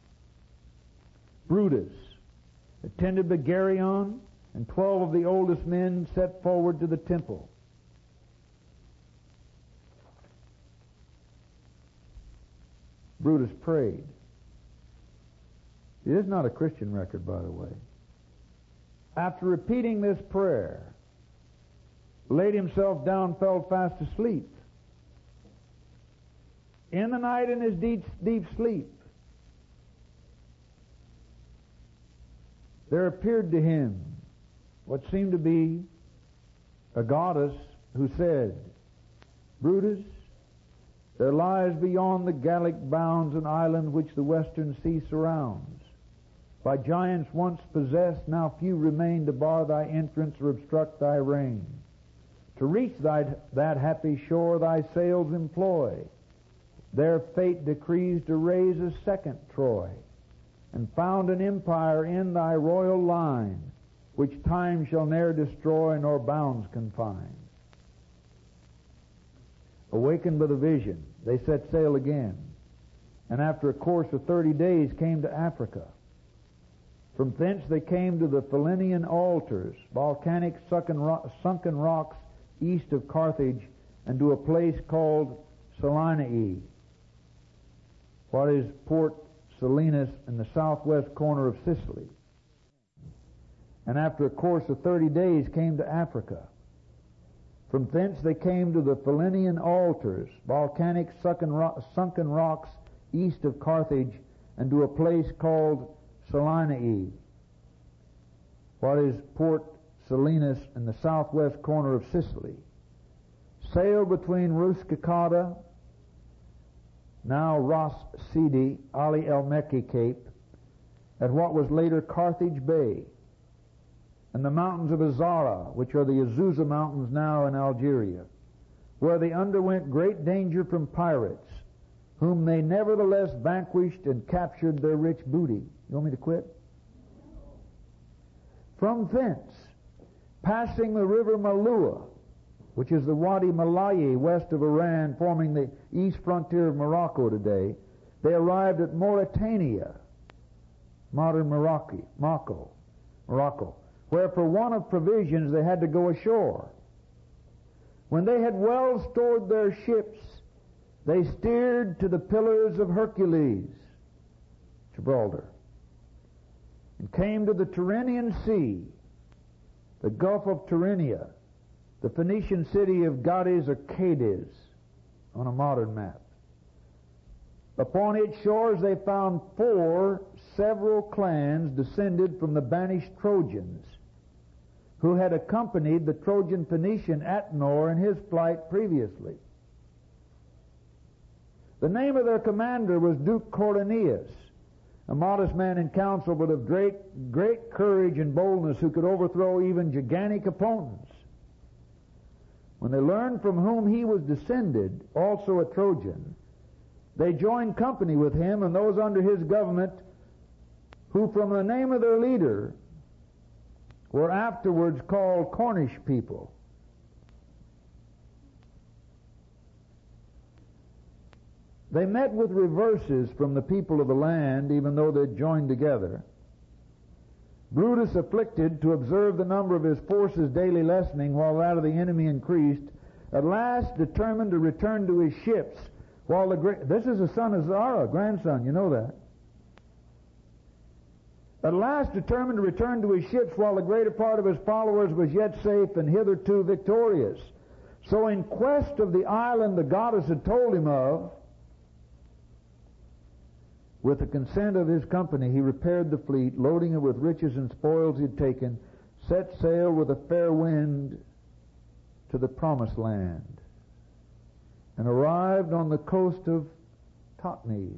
Brutus attended by Geryon, and 12 of the oldest men set forward to the temple. Brutus prayed. It is not a Christian record, by the way. After repeating this prayer, laid himself down, fell fast asleep. In the night, in his deep sleep, there appeared to him what seemed to be a goddess who said, "Brutus, there lies beyond the Gallic bounds an island which the western sea surrounds. By giants once possessed, now few remain to bar thy entrance or obstruct thy reign. To reach that happy shore thy sails employ. Their fate decrees to raise a second Troy, and found an empire in thy royal line, which time shall ne'er destroy nor bounds confine." Awakened by the vision, they set sail again, and after a course of 30 days came to Africa. From thence they came to the Philenian altars, volcanic sunken rocks east of Carthage, and to a place called Salinae, what is Port Selinus in the southwest corner of Sicily. And after a course of 30 days came to Africa. From thence they came to the Philenian altars, volcanic sunken rocks east of Carthage, and to a place called Salinae, what is Port Selinus in the southwest corner of Sicily. Sailed between Ruscicada, now Ras Sidi, Ali El Mekki Cape, at what was later Carthage Bay, and the mountains of Azara, which are the Azusa Mountains now in Algeria, where they underwent great danger from pirates, whom they nevertheless vanquished and captured their rich booty. You want me to quit? From thence, passing the river Malua, which is the Wadi Malayi west of Iran, forming the east frontier of Morocco today, they arrived at Mauritania, modern Morocco, where for want of provisions they had to go ashore. When they had well stored their ships, they steered to the Pillars of Hercules, Gibraltar, and came to the Tyrrhenian Sea, the Gulf of Tyrrhenia, the Phoenician city of Gades or Cadiz on a modern map. Upon its shores they found 4 several clans descended from the banished Trojans, who had accompanied the Trojan Phoenician Atnor in his flight previously. The name of their commander was Duke Corinius, a modest man in council, but of great courage and boldness, who could overthrow even gigantic opponents. When they learned from whom he was descended, also a Trojan, they joined company with him and those under his government, who from the name of their leader were afterwards called Cornish people. They met with reverses from the people of the land, even though they joined together. Brutus, afflicted to observe the number of his forces daily lessening while that of the enemy increased, at last determined to return to his ships while this is the son of Zara, grandson, you know that. At last determined to return to his ships while the greater part of his followers was yet safe and hitherto victorious. So in quest of the island the goddess had told him of, with the consent of his company, he repaired the fleet, loading it with riches and spoils he had taken, set sail with a fair wind to the promised land, and arrived on the coast of Totnes.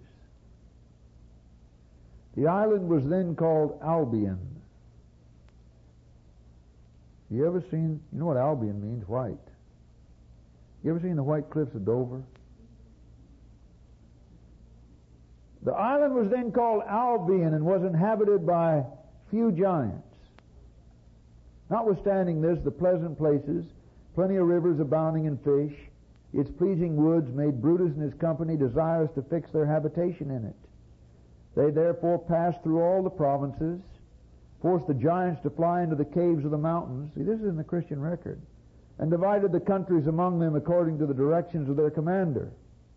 The island was then called Albion. You ever seen, you know what Albion means? White. You ever seen the White Cliffs of Dover? The island was then called Albion and was inhabited by few giants. Notwithstanding this, the pleasant places, plenty of rivers abounding in fish, its pleasing woods made Brutus and his company desirous to fix their habitation in it. They therefore passed through all the provinces, forced the giants to fly into the caves of the mountains. See, this is in the Christian record. And divided the countries among them according to the directions of their commander.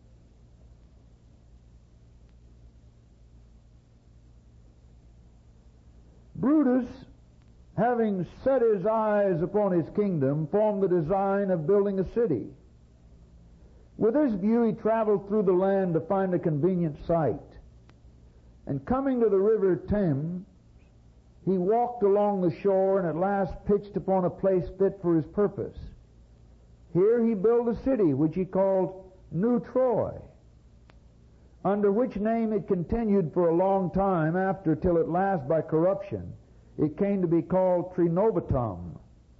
Brutus, having set his eyes upon his kingdom, formed the design of building a city. With this view he traveled through the land to find a convenient site. And coming to the river Thames, he walked along the shore and at last pitched upon a place fit for his purpose. Here he built a city which he called New Troy, under which name it continued for a long time after, till at last by corruption it came to be called Trinovatum.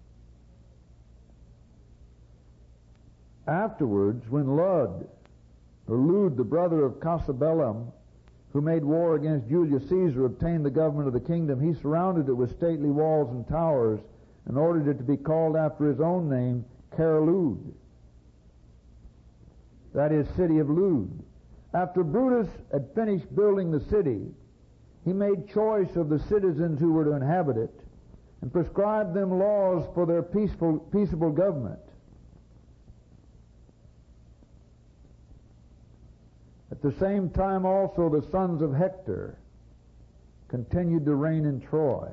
Afterwards, when Lud, the brother of Cassibelan, who made war against Julius Caesar, obtained the government of the kingdom, he surrounded it with stately walls and towers and ordered it to be called after his own name, Caerlud. That is, city of Lud. After Brutus had finished building the city, he made choice of the citizens who were to inhabit it and prescribed them laws for their peaceable government. At the same time also the sons of Hector continued to reign in Troy.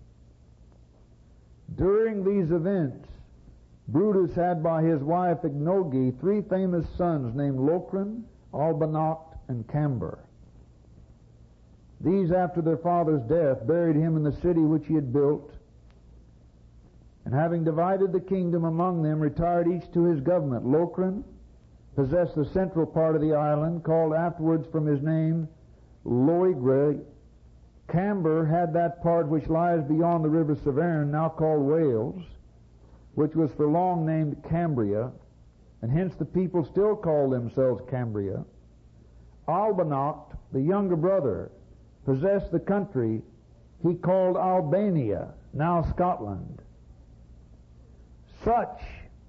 During these events, Brutus had by his wife Ignoge 3 famous sons named Locrin, Albanact, and Camber. These, after their father's death, buried him in the city which he had built, and having divided the kingdom among them, retired each to his government. Locrin possessed the central part of the island, called afterwards from his name Loigre. Camber had that part which lies beyond the river Severn, now called Wales, which was for long named Cambria, and hence the people still call themselves Cambria. Albanact, the younger brother, possessed the country he called Albania, now Scotland. Such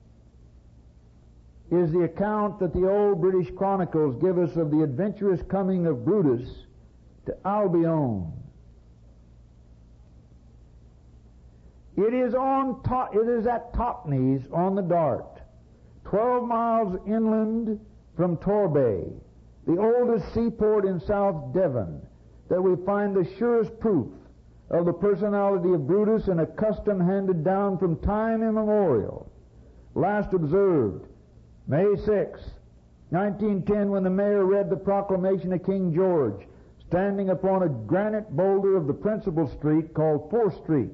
is the account that the old British chronicles give us of the adventurous coming of Brutus to Albion. It is at Totnes on the Dart, 12 miles inland from Torbay, the oldest seaport in South Devon, that we find the surest proof of the personality of Brutus and a custom handed down from time immemorial. Last observed May 6, 1910, when the mayor read the proclamation of King George, standing upon a granite boulder of the principal street called 4th Street,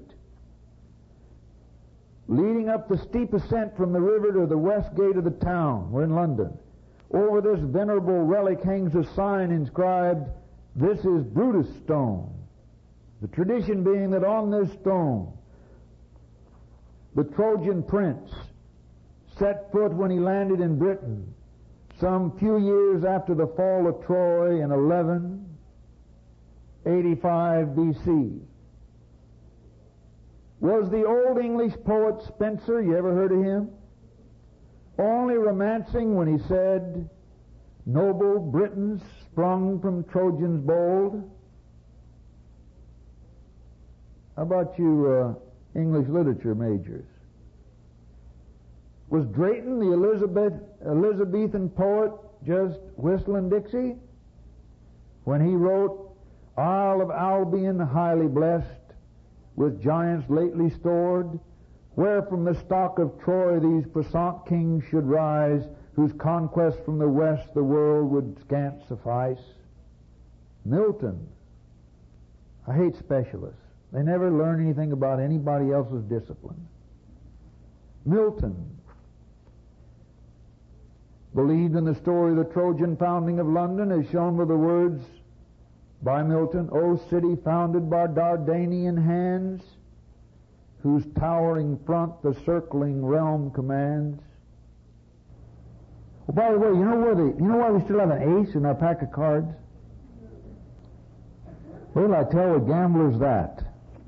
leading up the steep ascent from the river to the west gate of the town. We're in London. Over this venerable relic hangs a sign inscribed, "This is Brutus stone." The tradition being that on this stone the Trojan prince set foot when he landed in Britain some few years after the fall of Troy in 1185 B.C. Was the old English poet Spenser, you ever heard of him, only romancing when he said, "Noble Britons sprung from Trojans bold"? How about you English literature majors? Was Drayton, the Elizabethan poet, just whistling Dixie when he wrote, Isle of Albion highly blessed, with giants lately stored, where from the stock of Troy these puissant kings should rise, whose conquest from the west the world would scant suffice? Milton. I hate specialists. They never learn anything about anybody else's discipline. Milton believed in the story of the Trojan founding of London, as shown with the words by Milton, O city founded by Dardanian hands, whose towering front the circling realm commands. Oh, by the way, you know why we still have an ace in our pack of cards? Where will I tell the gamblers that?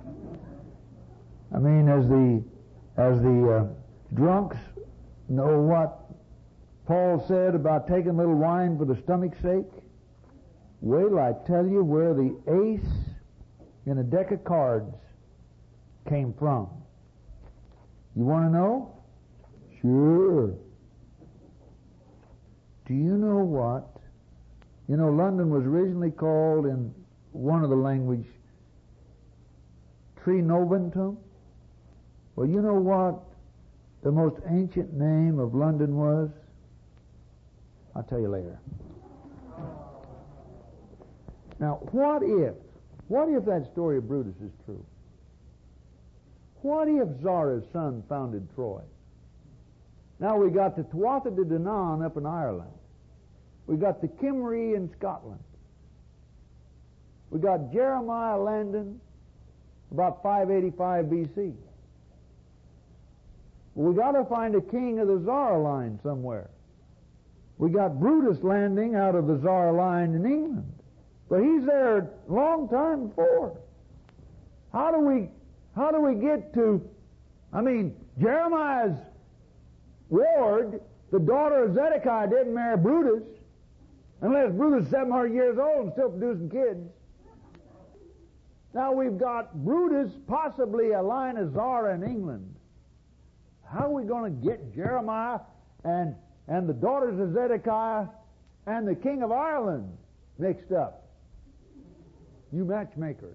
I mean, as the drunks know what Paul said about taking a little wine for the stomach's sake, wait till I tell you where the ace in a deck of cards came from. You want to know? Sure. Do you know what? You know, London was originally called in one of the language Trinoventum. Well, you know what the most ancient name of London was? I'll tell you later. Now, what if that story of Brutus is true? What if Zara's son founded Troy? Now we got the Tuatha De Danann up in Ireland. We got the Kimry in Scotland. We got Jeremiah landing about 585 BC. We got to find a king of the Zara line somewhere. We got Brutus landing out of the Zara line in England. But he's there a long time before. How do we get to, Jeremiah's ward, the daughter of Zedekiah, didn't marry Brutus, unless Brutus is 700 years old and still producing kids. Now we've got Brutus, possibly a line of Zara in England. How are we going to get Jeremiah and the daughters of Zedekiah and the king of Ireland mixed up? You matchmakers.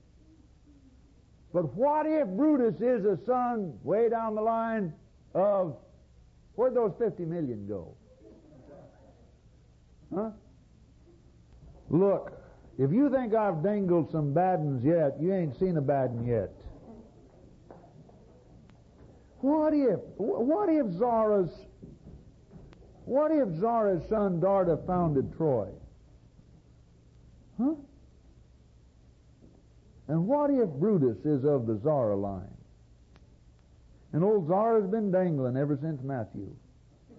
But what if Brutus is a son way down the line of, where'd those 50 million go? Huh? Look, if you think I've dangled some bad ones yet, you ain't seen a bad one yet. What if Zara's son Darda founded Troy? Huh? And what if Brutus is of the Zara line? And old Zara's been dangling ever since Matthew.